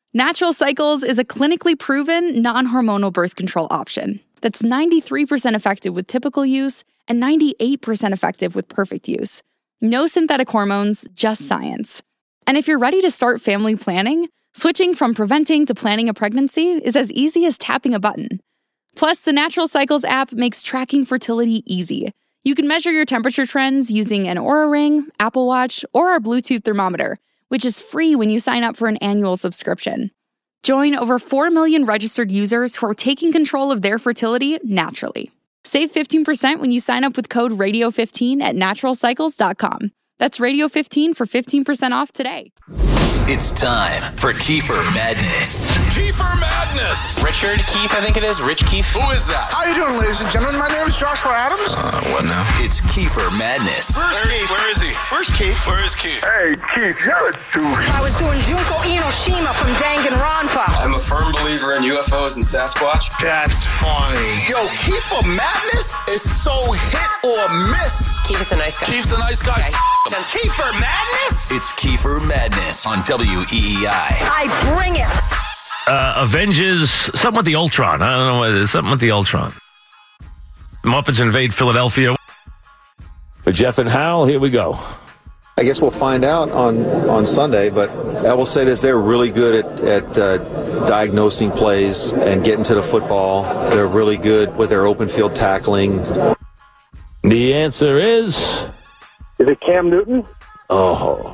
Natural Cycles is a clinically proven, non-hormonal birth control option that's 93% effective with typical use and 98% effective with perfect use. No synthetic hormones, just science. And if you're ready to start family planning, switching from preventing to planning a pregnancy is as easy as tapping a button. Plus, the Natural Cycles app makes tracking fertility easy. You can measure your temperature trends using an Oura Ring, Apple Watch, or our Bluetooth thermometer, which is free when you sign up for an annual subscription. Join over 4 million registered users who are taking control of their fertility naturally. Save 15% when you sign up with code RADIO15 at naturalcycles.com. That's Radio15 for 15% off today. It's time for Kiefer Madness. Kiefer Madness. Richard Keefe, I think it is. Rich Keefe. Who is that? How you doing, ladies and gentlemen? My name is Joshua Adams. What now? It's Kiefer Madness. Where is he? Where's Keith? Where is Keith? Hey, Keith, you're a douche. I was doing Junko Inoshima from Danganronpa. I'm a firm believer in UFOs and Sasquatch. That's funny. Yo, Kiefer Madness is so hit or miss. Keefe is a nice guy. Keith's a nice guy. Okay. Kiefer Madness? It's Kiefer Madness on WEEI. I bring it. Avengers, something with the Ultron. I don't know what it is. Something with the Ultron. Muppets invade Philadelphia. For Jeff and Hal, here we go. I guess we'll find out on Sunday, but I will say this, they're really good at diagnosing plays and getting to the football. They're really good with their open field tackling. The answer is... Is it Cam Newton? Oh.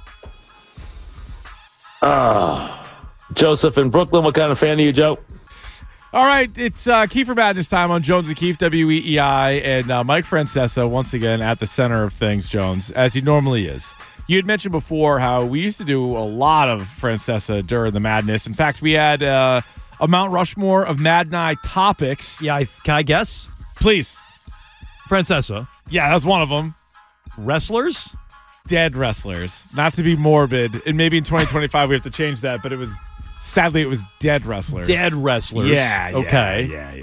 Joseph in Brooklyn, what kind of fan are you, Joe? All right, it's Kiefer Madness time on Jones and Keefe, WEEI, and Mike Francesa once again at the center of things, Jones, as he normally is. You had mentioned before how we used to do a lot of Francesa during the Madness. In fact, we had a Mount Rushmore of Mad Night topics. Yeah, can I guess? Please. Francesa. Yeah, that was one of them. Wrestlers? Dead wrestlers. Not to be morbid, and maybe in 2025 we have to change that, but sadly it was dead wrestlers. Dead wrestlers. Yeah. Okay.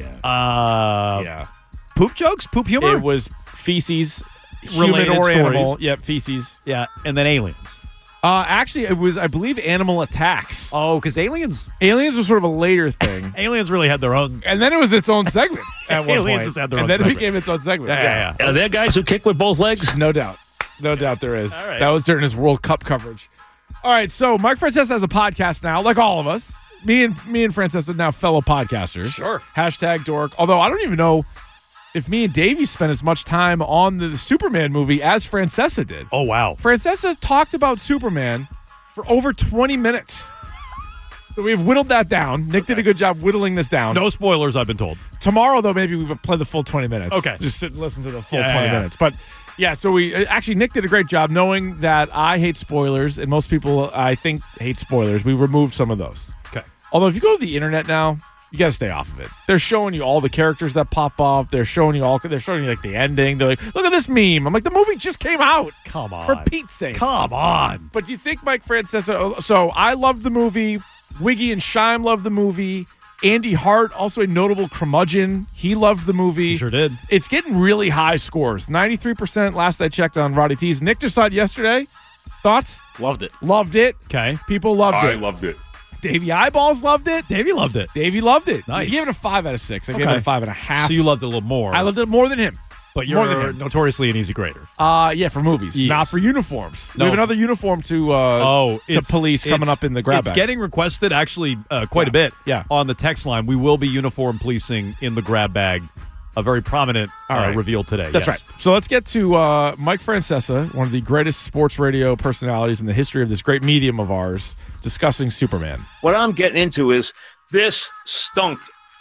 Yeah. Poop jokes? Poop humor? It was feces, human or animal. Yep, feces. Yeah, and then aliens. Actually, it was, I believe, animal attacks. Oh, because aliens was sort of a later thing. Aliens really had their own. And then it was its own segment at one point. Aliens just had their own segment. And then segment. it became its own segment. Yeah. Are there guys who kick with both legs? No doubt. No doubt there is. All right. That was during his World Cup coverage. All right, so Mike Francesa has a podcast now, like all of us. Me and Francesa are now fellow podcasters. Sure. Hashtag dork. Although I don't even know if me and Davey spent as much time on the Superman movie as Francesa did. Oh, wow. Francesa talked about Superman for over 20 minutes. So we've whittled that down. Nick did a good job whittling this down. No spoilers, I've been told. Tomorrow, though, maybe we would play the full 20 minutes. Okay. Just sit and listen to the full 20 minutes. But, yeah, so Nick did a great job knowing that I hate spoilers, and most people, I think, hate spoilers. We removed some of those. Okay. Although, if you go to the internet now, you got to stay off of it. They're showing you all the characters that pop up. They're showing you like the ending. They're like, look at this meme. I'm like, the movie just came out. Come on. For Pete's sake. Come on. But do you think Mike Francesa, so I love the movie. Wiggy and Shime loved the movie. Andy Hart, also a notable curmudgeon. He loved the movie. He sure did. It's getting really high scores. 93% last I checked on Roddy T's. Nick just saw it yesterday. Thoughts? Loved it. Loved it. Okay. People loved it. I loved it. Davey Eyeballs loved it. Davey loved it. Davey loved it. Nice. He gave it a 5 out of 6. I gave it a 5.5. So you loved it a little more. I loved it more than him. But more than you're him. notoriously an easy grader. Yeah, for movies, Yes. not for uniforms. No. We have another uniform to police coming up in the grab It's bag. getting requested actually quite a bit on the text line. We will be uniform policing in the grab bag. A very prominent reveal today. That's right. So let's get to Mike Francesa, one of the greatest sports radio personalities in the history of this great medium of ours, discussing Superman. What I'm getting into is this stunk.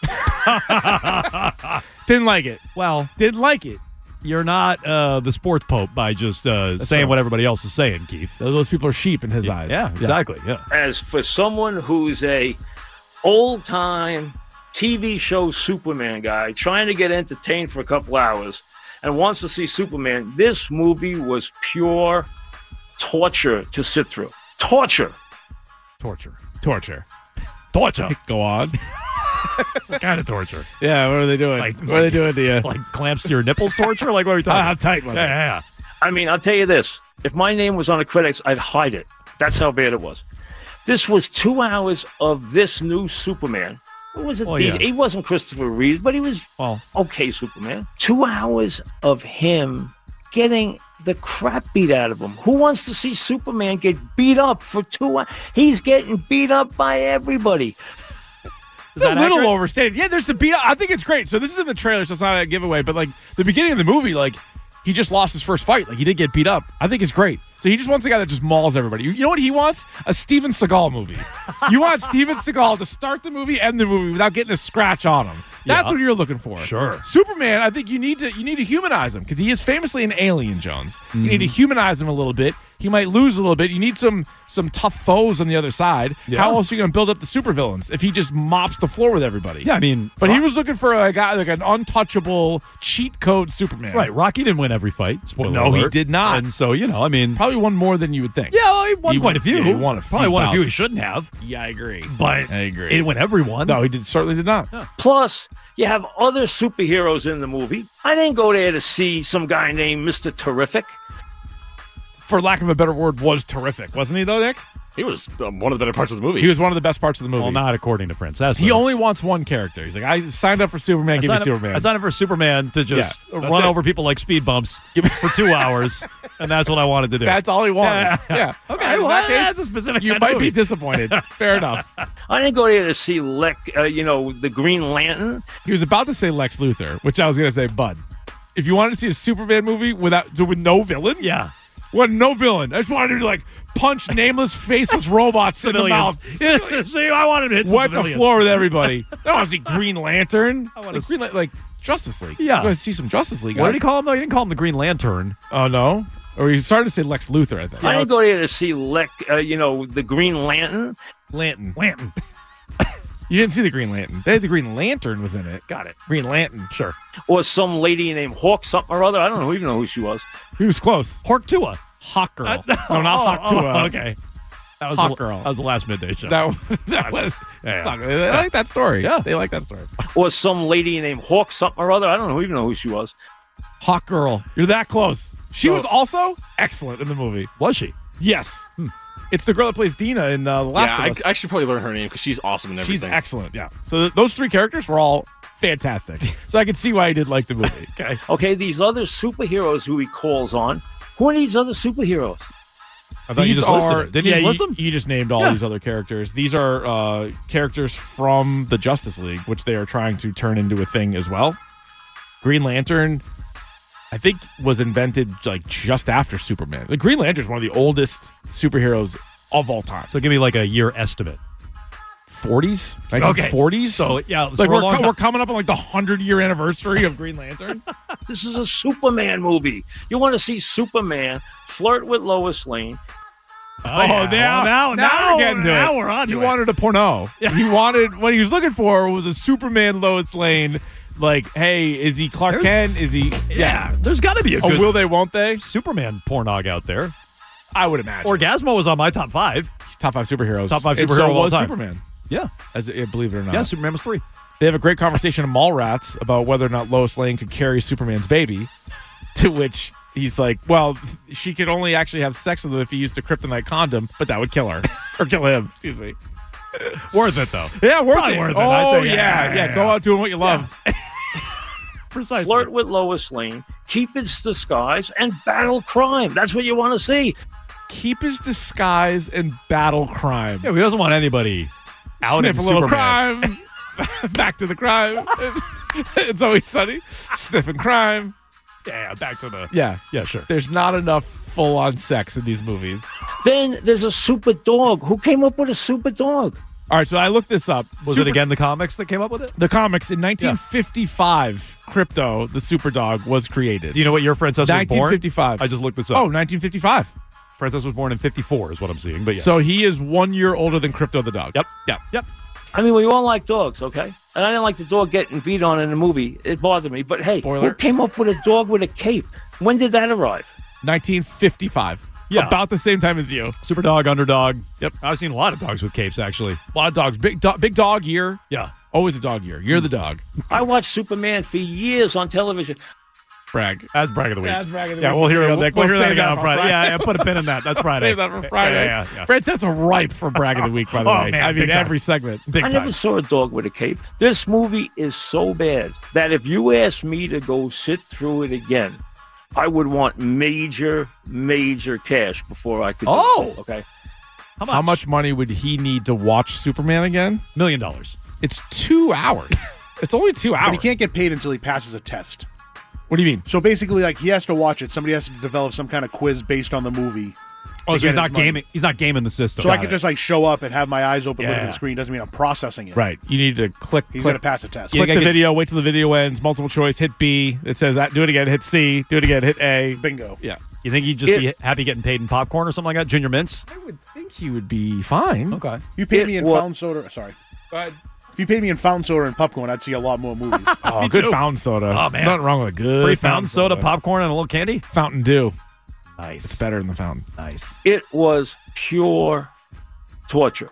Didn't like it. Well, didn't like it. You're not the sports pope by just saying right. what everybody else is saying, Keith. Those people are sheep in his eyes. Yeah, exactly. Yeah. As for someone who's a old-time TV show Superman guy trying to get entertained for a couple hours and wants to see Superman, this movie was pure torture to sit through. Torture. Go on. What kind of torture? Yeah, what are they doing? What are they doing to you? Like clamps to your nipples torture? Like what are we talking How about? tight was it? Yeah. I mean, I'll tell you this. If my name was on the credits, I'd hide it. That's how bad it was. This was 2 hours of this new Superman. It was He wasn't Christopher Reeves, but he was okay Superman. 2 hours of him getting the crap beat out of him. Who wants to see Superman get beat up for 2 hours? He's getting beat up by everybody. It's a little overstated. Yeah, there's some beat up. I think it's great. So this is in the trailer, so it's not a giveaway. But like the beginning of the movie, like he just lost his first fight. Like he did get beat up. I think it's great. So he just wants a guy that just mauls everybody. You know what he wants? A Steven Seagal movie. You want Steven Seagal to start the movie, end the movie without getting a scratch on him. That's what you're looking for. Sure. Superman, I think you need to humanize him because he is famously an alien, Jones. You need to humanize him a little bit. He might lose a little bit. You need some tough foes on the other side. Yeah. How else are you going to build up the supervillains if he just mops the floor with everybody? Yeah, I mean, but he was looking for a guy like an untouchable cheat code Superman. Right. Rocky didn't win every fight. Spoiler No, alert. he did not. And so, I mean, probably won more than you would think. Yeah, well, he won quite a few. Yeah, he won a few. Probably won a few he bouts. shouldn't have. Yeah, I agree. But I agree. He didn't win every one. No, he certainly did not. Yeah. Plus, you have other superheroes in the movie. I didn't go there to see some guy named Mr. Terrific. For lack of a better word, was terrific, wasn't he, though, Nick? He was one of the better parts of the movie. He was one of the best parts of the movie. Well, not according to Francesca. He only wants one character. He's like, I signed up for Superman, give me Superman. I signed up for Superman to just run over people like speed bumps for 2 hours, and that's what I wanted to do. That's all he wanted. Yeah. Okay, well, that's a specific You kind of might movie. be disappointed. Fair enough. I didn't go there to see the Green Lantern. He was about to say Lex Luthor, which I was going to say Bud. If you wanted to see a Superman movie with no villain, no villain. I just wanted him to like punch nameless, faceless robots in the mouth. See, I wanted to hit some Wipe the civilians. floor with everybody. I don't want to see Green Lantern. I want to see like Justice League. Yeah. I want to see some Justice League. What did he call him? Though? He didn't call him the Green Lantern. Oh no. Or he started to say Lex Luthor, I think. I didn't go there to see the Green Lantern. Lantern. You didn't see the Green Lantern. They had the Green Lantern was in it. Got it. Green Lantern. Sure. Or some lady named Hawk something or other. I don't even know who she was. He was close. Hawk Tua. Hawk Girl. No, not Hawk Tua. Okay. That was Hawk Girl. That was the last midday show. That was. They like that story. Yeah. They like that story. Or some lady named Hawk something or other. I don't even know who she was. Hawk Girl. You're that close. She was also excellent in the movie. Was she? Yes. It's the girl that plays Dina in The Last of Us. I should probably learn her name because she's awesome in everything. She's excellent, yeah. So those three characters were all fantastic. So I could see why he did like the movie. Okay, these other superheroes who he calls on. Who are these other superheroes? I thought you just listed them. Didn't you just list them? You just named all these other characters. These are characters from the Justice League, which they are trying to turn into a thing as well. Green Lantern, I think, was invented like just after Superman. The Green Lantern is one of the oldest superheroes of all time. So give me like a year estimate. 40s? 1940s? So, yeah. Like we're coming up on like the 100-year anniversary of Green Lantern. This is a Superman movie. You want to see Superman flirt with Lois Lane. Now we're getting to it. Now we're on to He it. wanted a porno. He wanted, what he was looking for was a Superman Lois Lane. Like, hey, is he Clark Kent? Is he? Yeah, there's got to be a good will they, won't they? Superman pornog out there. I would imagine. Orgasmo was on my top 5. Top 5 superheroes. Top 5 And superhero so of all was time. Superman. Yeah. Believe it or not. Yeah, Superman was 3. They have a great conversation in Mallrats about whether or not Lois Lane could carry Superman's baby, to which he's like, well, she could only actually have sex with him if he used a kryptonite condom, but that would kill her. Or kill him, excuse me. Worth it, though. Yeah, worth Probably it. worth it. Oh, I'd say, yeah. Go out doing what you love. Precisely. Flirt with Lois Lane, keep its disguise, and battle crime. That's what you want to see. Keep his disguise and battle crime. Yeah, he doesn't want anybody out Sniff in a little Superman. crime. Back to the crime. It's always sunny. Sniffing crime. Yeah, back to the... Yeah, sure. There's not enough full-on sex in these movies. Then there's a super dog. Who came up with a super dog? All right, so I looked this up. Was it again the comics that came up with it? The comics in 1955, Krypto, the super dog, was created. Do you know what year Frances was born? 1955. I just looked this up. Oh, 1955. Frances was born in 54 is what I'm seeing. But yes. So he is 1 year older than Krypto the dog. Yep. I mean, we all like dogs, okay? And I didn't like the dog getting beat on in the movie. It bothered me. But hey, Spoiler. who came up with a dog with a cape? When did that arrive? 1955. Yeah. About the same time as you. Super dog, underdog. Yep. I've seen a lot of dogs with capes, actually. A lot of dogs. Big dog year. Yeah. Always a dog year. You're the dog. I watched Superman for years on television. Brag. That's brag of the week. That's brag of the Yeah, week. we'll hear We'll we'll hear that save again on for Friday. Yeah, put a pin in that. That's Friday. Save that for Friday. Yeah. Francesca ripe for brag of the week, by the way. Man, I mean, big time. every segment. Big I time. never saw a dog with a cape. This movie is so bad that if you asked me to go sit through it again, I would want major cash before I could do it. Okay. How much money would he need to watch Superman again? $1 million. It's 2 hours. It's only 2 hours. But he can't get paid until he passes a test. What do you mean? So basically, like, he has to watch it. Somebody has to develop some kind of quiz based on the movie. Oh, so he's not gaming. He's not gaming the system. So I could just like show up and have my eyes open, look at Yeah. the screen. Doesn't mean I'm processing it. Right. You need to click. He's click, going to pass a test. Click the video. Wait till the video ends. Multiple choice. Hit B. It says that. Do it again. Hit C. Do it again. Hit A. Bingo. Yeah. You think he'd just be happy getting paid in popcorn or something like that? Junior mints? I would think he would be fine. Okay. If you paid me in fountain soda. Sorry. If you paid me in fountain soda and popcorn, I'd see a lot more movies. Oh, good fountain soda. Oh, man. Nothing wrong with a good Free fountain soda, popcorn, and a little candy? Fountain Dew. Nice. It's better than the fountain. Nice. It was pure torture.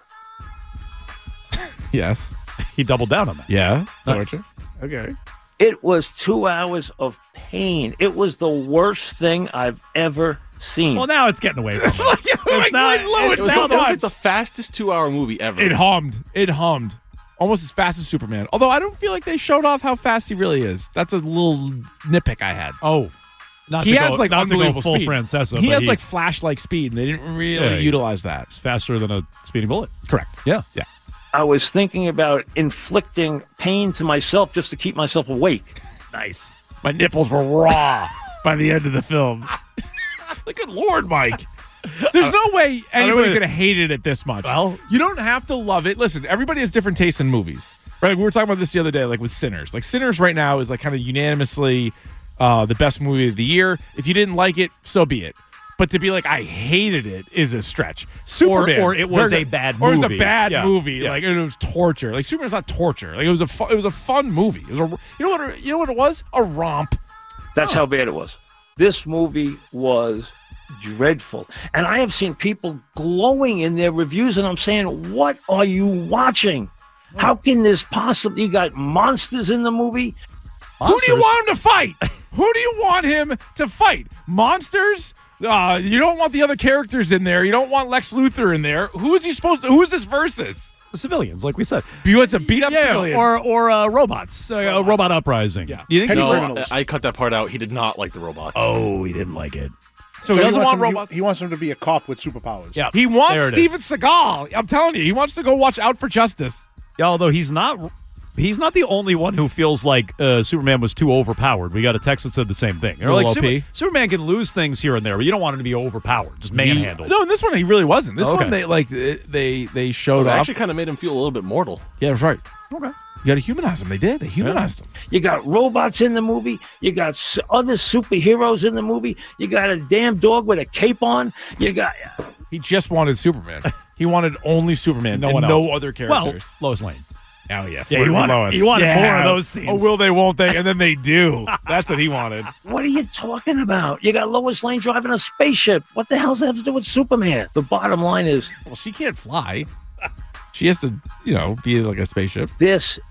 Yes. He doubled down on that. Yeah. Nice. Torture. Okay. It was 2 hours of pain. It was the worst thing I've ever seen. Well, now it's getting away from him. It's not- It was like the fastest 2 hour movie ever. It hummed. Almost as fast as Superman. Although I don't feel like they showed off how fast he really is. That's a little nitpick I had. Oh. He has like unbelievable full speed. Francesa. He but has like he's- flash-like speed, and they didn't really Yeah, he's- utilize that. It's faster than a speeding bullet. Correct. Yeah. Yeah. I was thinking about inflicting pain to myself just to keep myself awake. Nice. My nipples were raw by the end of the film. Good Lord, Mike. There's no way anybody could have hated it this much. Well, you don't have to love it. Listen, everybody has different tastes in movies. Right? Like we were talking about this the other day, like with Sinners. Like Sinners right now is like kind of unanimously the best movie of the year. If you didn't like it, so be it. But to be like, I hated it is a stretch. Superman, or it was a bad or it was a movie. bad Yeah. movie. Yeah. Like it was torture. Like Superman's not torture. Like it was a fun movie. It was you know what it was? A romp. That's how bad it was. This movie was dreadful. And I have seen people glowing in their reviews, and I'm saying, what are you watching? How can this possibly? You got monsters in the movie? Who do you want him to fight? Who do you want him to fight? Monsters? You don't want the other characters in there. You don't want Lex Luthor in there. Who is he supposed to? Who is this versus? The civilians, like we said. You want to beat up civilians? Or robots. A robot uprising. Yeah. Do you think No, I cut that part out. He did not like the robots. Oh, he didn't like it. So he doesn't want robots. He wants him to be a cop with superpowers. Yeah. He wants There it Steven is. Seagal. I'm telling you, he wants to go watch Out for Justice. Yeah, although he's not the only one who feels like Superman was too overpowered. We got a text that said the same thing. They're like, Superman can lose things here and there, but you don't want him to be overpowered, just manhandled. No, in this one he really wasn't. This Okay. one they showed It up. actually kind of made him feel a little bit mortal. Yeah, that's right. Okay. You got to humanize him. They did. They humanized him. You got robots in the movie. You got other superheroes in the movie. You got a damn dog with a cape on. You got. He just wanted Superman. He wanted only Superman. No one and else. no other characters. Well, Lois Lane. Oh, yeah. Yeah, he wanted more of those scenes. Oh, will they, won't they? And then they do. That's what he wanted. What are you talking about? You got Lois Lane driving a spaceship. What the hell does that have to do with Superman? The bottom line is, Well, she can't fly. She has to, be like a spaceship. this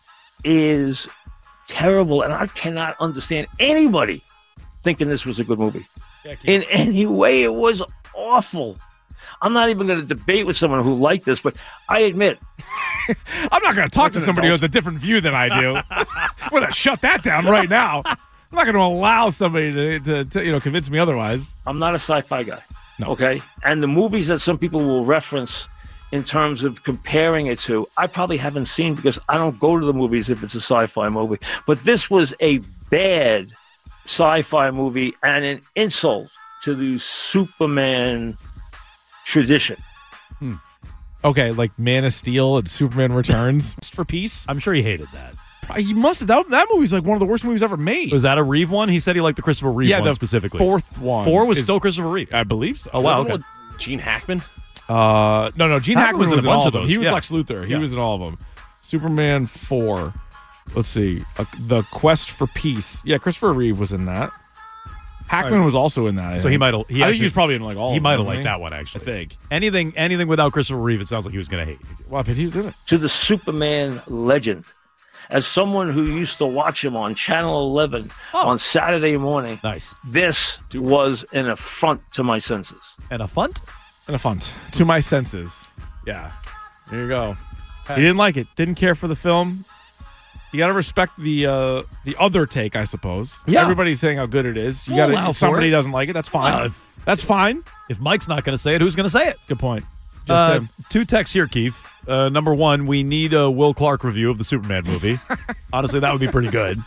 is terrible, and I cannot understand anybody thinking this was a good movie. In any way, it was awful. I'm not even going to debate with someone who liked this, but I admit, I'm not going to talk to somebody who has a different view than I do. I'm going to shut that down right now. I'm not going to allow somebody to convince me otherwise. I'm not a sci-fi guy. No. Okay? And the movies that some people will reference in terms of comparing it to, I probably haven't seen because I don't go to the movies if it's a sci-fi movie. But this was a bad sci-fi movie and an insult to the Superman tradition. Okay, like Man of Steel and Superman Returns for peace. I'm sure he hated that. He must have. That movie's like one of the worst movies ever made. Was that a Reeve one? He said he liked the Christopher Reeve one the specifically. fourth one. 4 was still Christopher Reeve. I believe so. Oh, wow. Wasn't Okay. it with Gene Hackman? No. Gene Hackman was in a bunch of those. them. He was Yeah. Lex Luthor. He Yeah. was in all of them. Superman 4. Let's see. The Quest for Peace. Yeah, Christopher Reeve was in that. Hackman was also in that. So he might have. I think he was probably in like all. He of might them, have liked wasn't that one actually. I think. Anything without Christopher Reeve, it sounds like he was going to hate. Well, but he was in it. To the Superman legend. as someone who used to watch him on Channel 11 on Saturday morning, this was an affront to my senses. An affront? An affront to my senses. Yeah. There you go. He didn't like it. Didn't care for the film. You got to respect the other take, I suppose. Yeah. Everybody's saying how good it is. You We'll got allow to. Somebody for it. doesn't like it. That's fine. That's fine. If Mike's not going to say it, who's going to say it? Good point. Just him. 2 texts here, Keith. Number 1, we need a Will Clark review of the Superman movie. Honestly, that would be pretty good.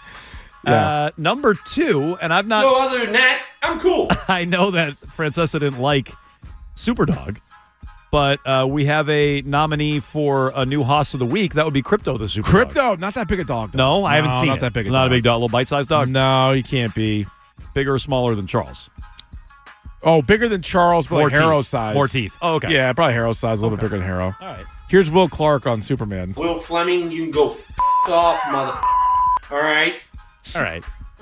Yeah. Number 2, and I've not. So other than that, I'm cool. I know that Francesca didn't like Superdog, but we have a nominee for a new Hoss of the Week. That would be Crypto the Superdog. Crypto, not that big a dog. Though. No, I haven't seen not it. that big. It's not a big dog, little bite-sized dog. No, he can't be. Bigger or smaller than Charles? Oh, bigger than Charles, but More like Harrow teeth. size. More teeth. Oh, okay. Yeah, probably Harrow size, a little bit bigger than Harrow. All right. Here's Will Clark on Superman. Will Fleming, you can go off, mother. All right. All right.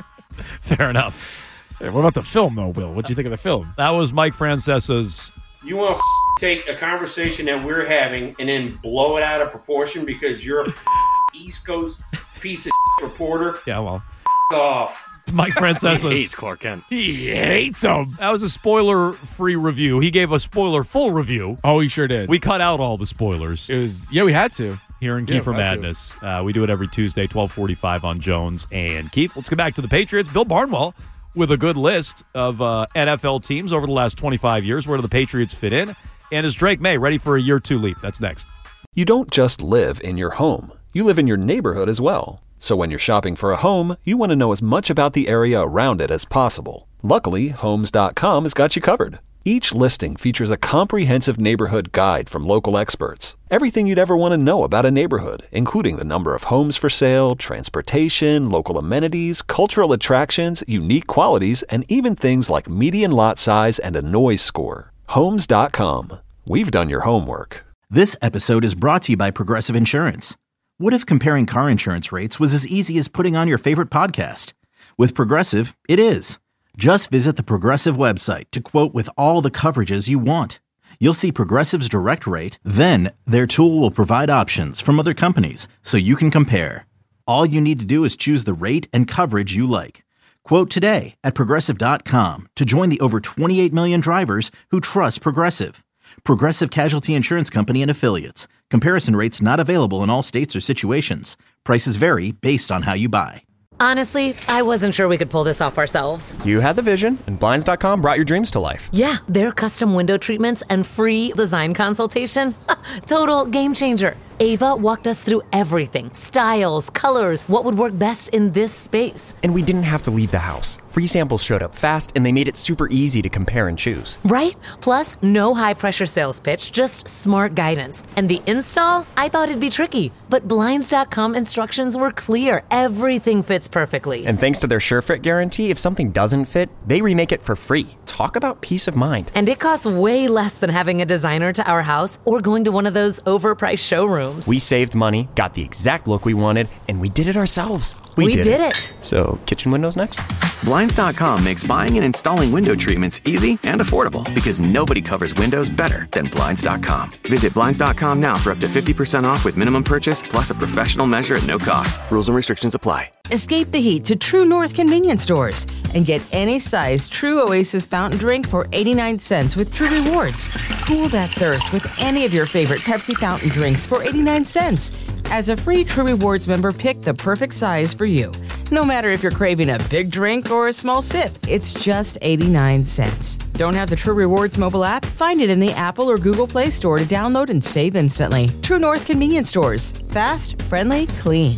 Fair enough. Hey, what about the film, though, Will? What'd you think of the film? That was Mike Francesa's. You want to take a conversation that we're having and then blow it out of proportion because you're a East Coast piece of reporter? Yeah, well. Off. Mike Francesa's. He hates Clark Kent. He hates him. That was a spoiler-free review. He gave a spoiler-full review. Oh, he sure did. We cut out all the spoilers. It was we had to. Here in Kiefer Madness. We do it every Tuesday, 12:45 on Jones and Keith. Let's get back to the Patriots. Bill Barnwell with a good list of NFL teams over the last 25 years. Where do the Patriots fit in? And is Drake May ready for a year 2 leap? That's next. You don't just live in your home. You live in your neighborhood as well. So when you're shopping for a home, you want to know as much about the area around it as possible. Luckily, Homes.com has got you covered. Each listing features a comprehensive neighborhood guide from local experts. Everything you'd ever want to know about a neighborhood, including the number of homes for sale, transportation, local amenities, cultural attractions, unique qualities, and even things like median lot size and a noise score. Homes.com. We've done your homework. This episode is brought to you by Progressive Insurance. What if comparing car insurance rates was as easy as putting on your favorite podcast? With Progressive, it is. Just visit the Progressive website to quote with all the coverages you want. You'll see Progressive's direct rate, then their tool will provide options from other companies so you can compare. All you need to do is choose the rate and coverage you like. Quote today at Progressive.com to join the over 28 million drivers who trust Progressive. Progressive Casualty Insurance Company and Affiliates. Comparison rates not available in all states or situations. Prices vary based on how you buy. Honestly, I wasn't sure we could pull this off ourselves. You had the vision, and Blinds.com brought your dreams to life. Yeah, their custom window treatments and free design consultation. Total game changer. Ava walked us through everything. Styles, colors, what would work best in this space. And we didn't have to leave the house. Free samples showed up fast, and they made it super easy to compare and choose. Right? Plus, no high-pressure sales pitch, just smart guidance. And the install? I thought it'd be tricky, but Blinds.com instructions were clear. Everything fits perfectly. And thanks to their SureFit guarantee, if something doesn't fit, they remake it for free. Talk about peace of mind. And it costs way less than having a designer to our house or going to one of those overpriced showrooms. We saved money, got the exact look we wanted, and we did it ourselves. We did it. So, kitchen windows next? Blinds.com makes buying and installing window treatments easy and affordable because nobody covers windows better than Blinds.com. Visit Blinds.com now for up to 50% off with minimum purchase plus a professional measure at no cost. Rules and restrictions apply. Escape the heat to True North convenience stores and get any size True Oasis fountain drink for 89 cents with True Rewards. Cool that thirst with any of your favorite Pepsi fountain drinks for 89 cents. As a free True Rewards member, pick the perfect size for you. No matter if you're craving a big drink or a small sip, it's just 89 cents. Don't have the True Rewards mobile app? Find it in the Apple or Google Play Store to download and save instantly. True North convenience stores. Fast, friendly, clean.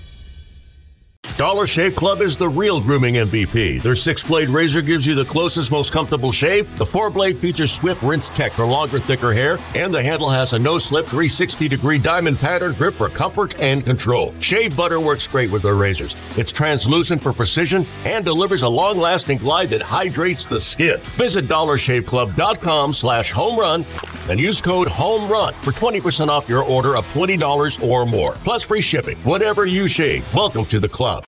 Dollar Shave Club is the real grooming MVP. Their 6-blade razor gives you the closest, most comfortable shave. The 4-blade features swift rinse tech for longer, thicker hair. And the handle has a no-slip 360-degree diamond pattern grip for comfort and control. Shave butter works great with their razors. It's translucent for precision and delivers a long-lasting glide that hydrates the skin. Visit DollarShaveClub.com/homerun and use code HOMERUN for 20% off your order of $20 or more. Plus free shipping. Whatever you shave, welcome to the club.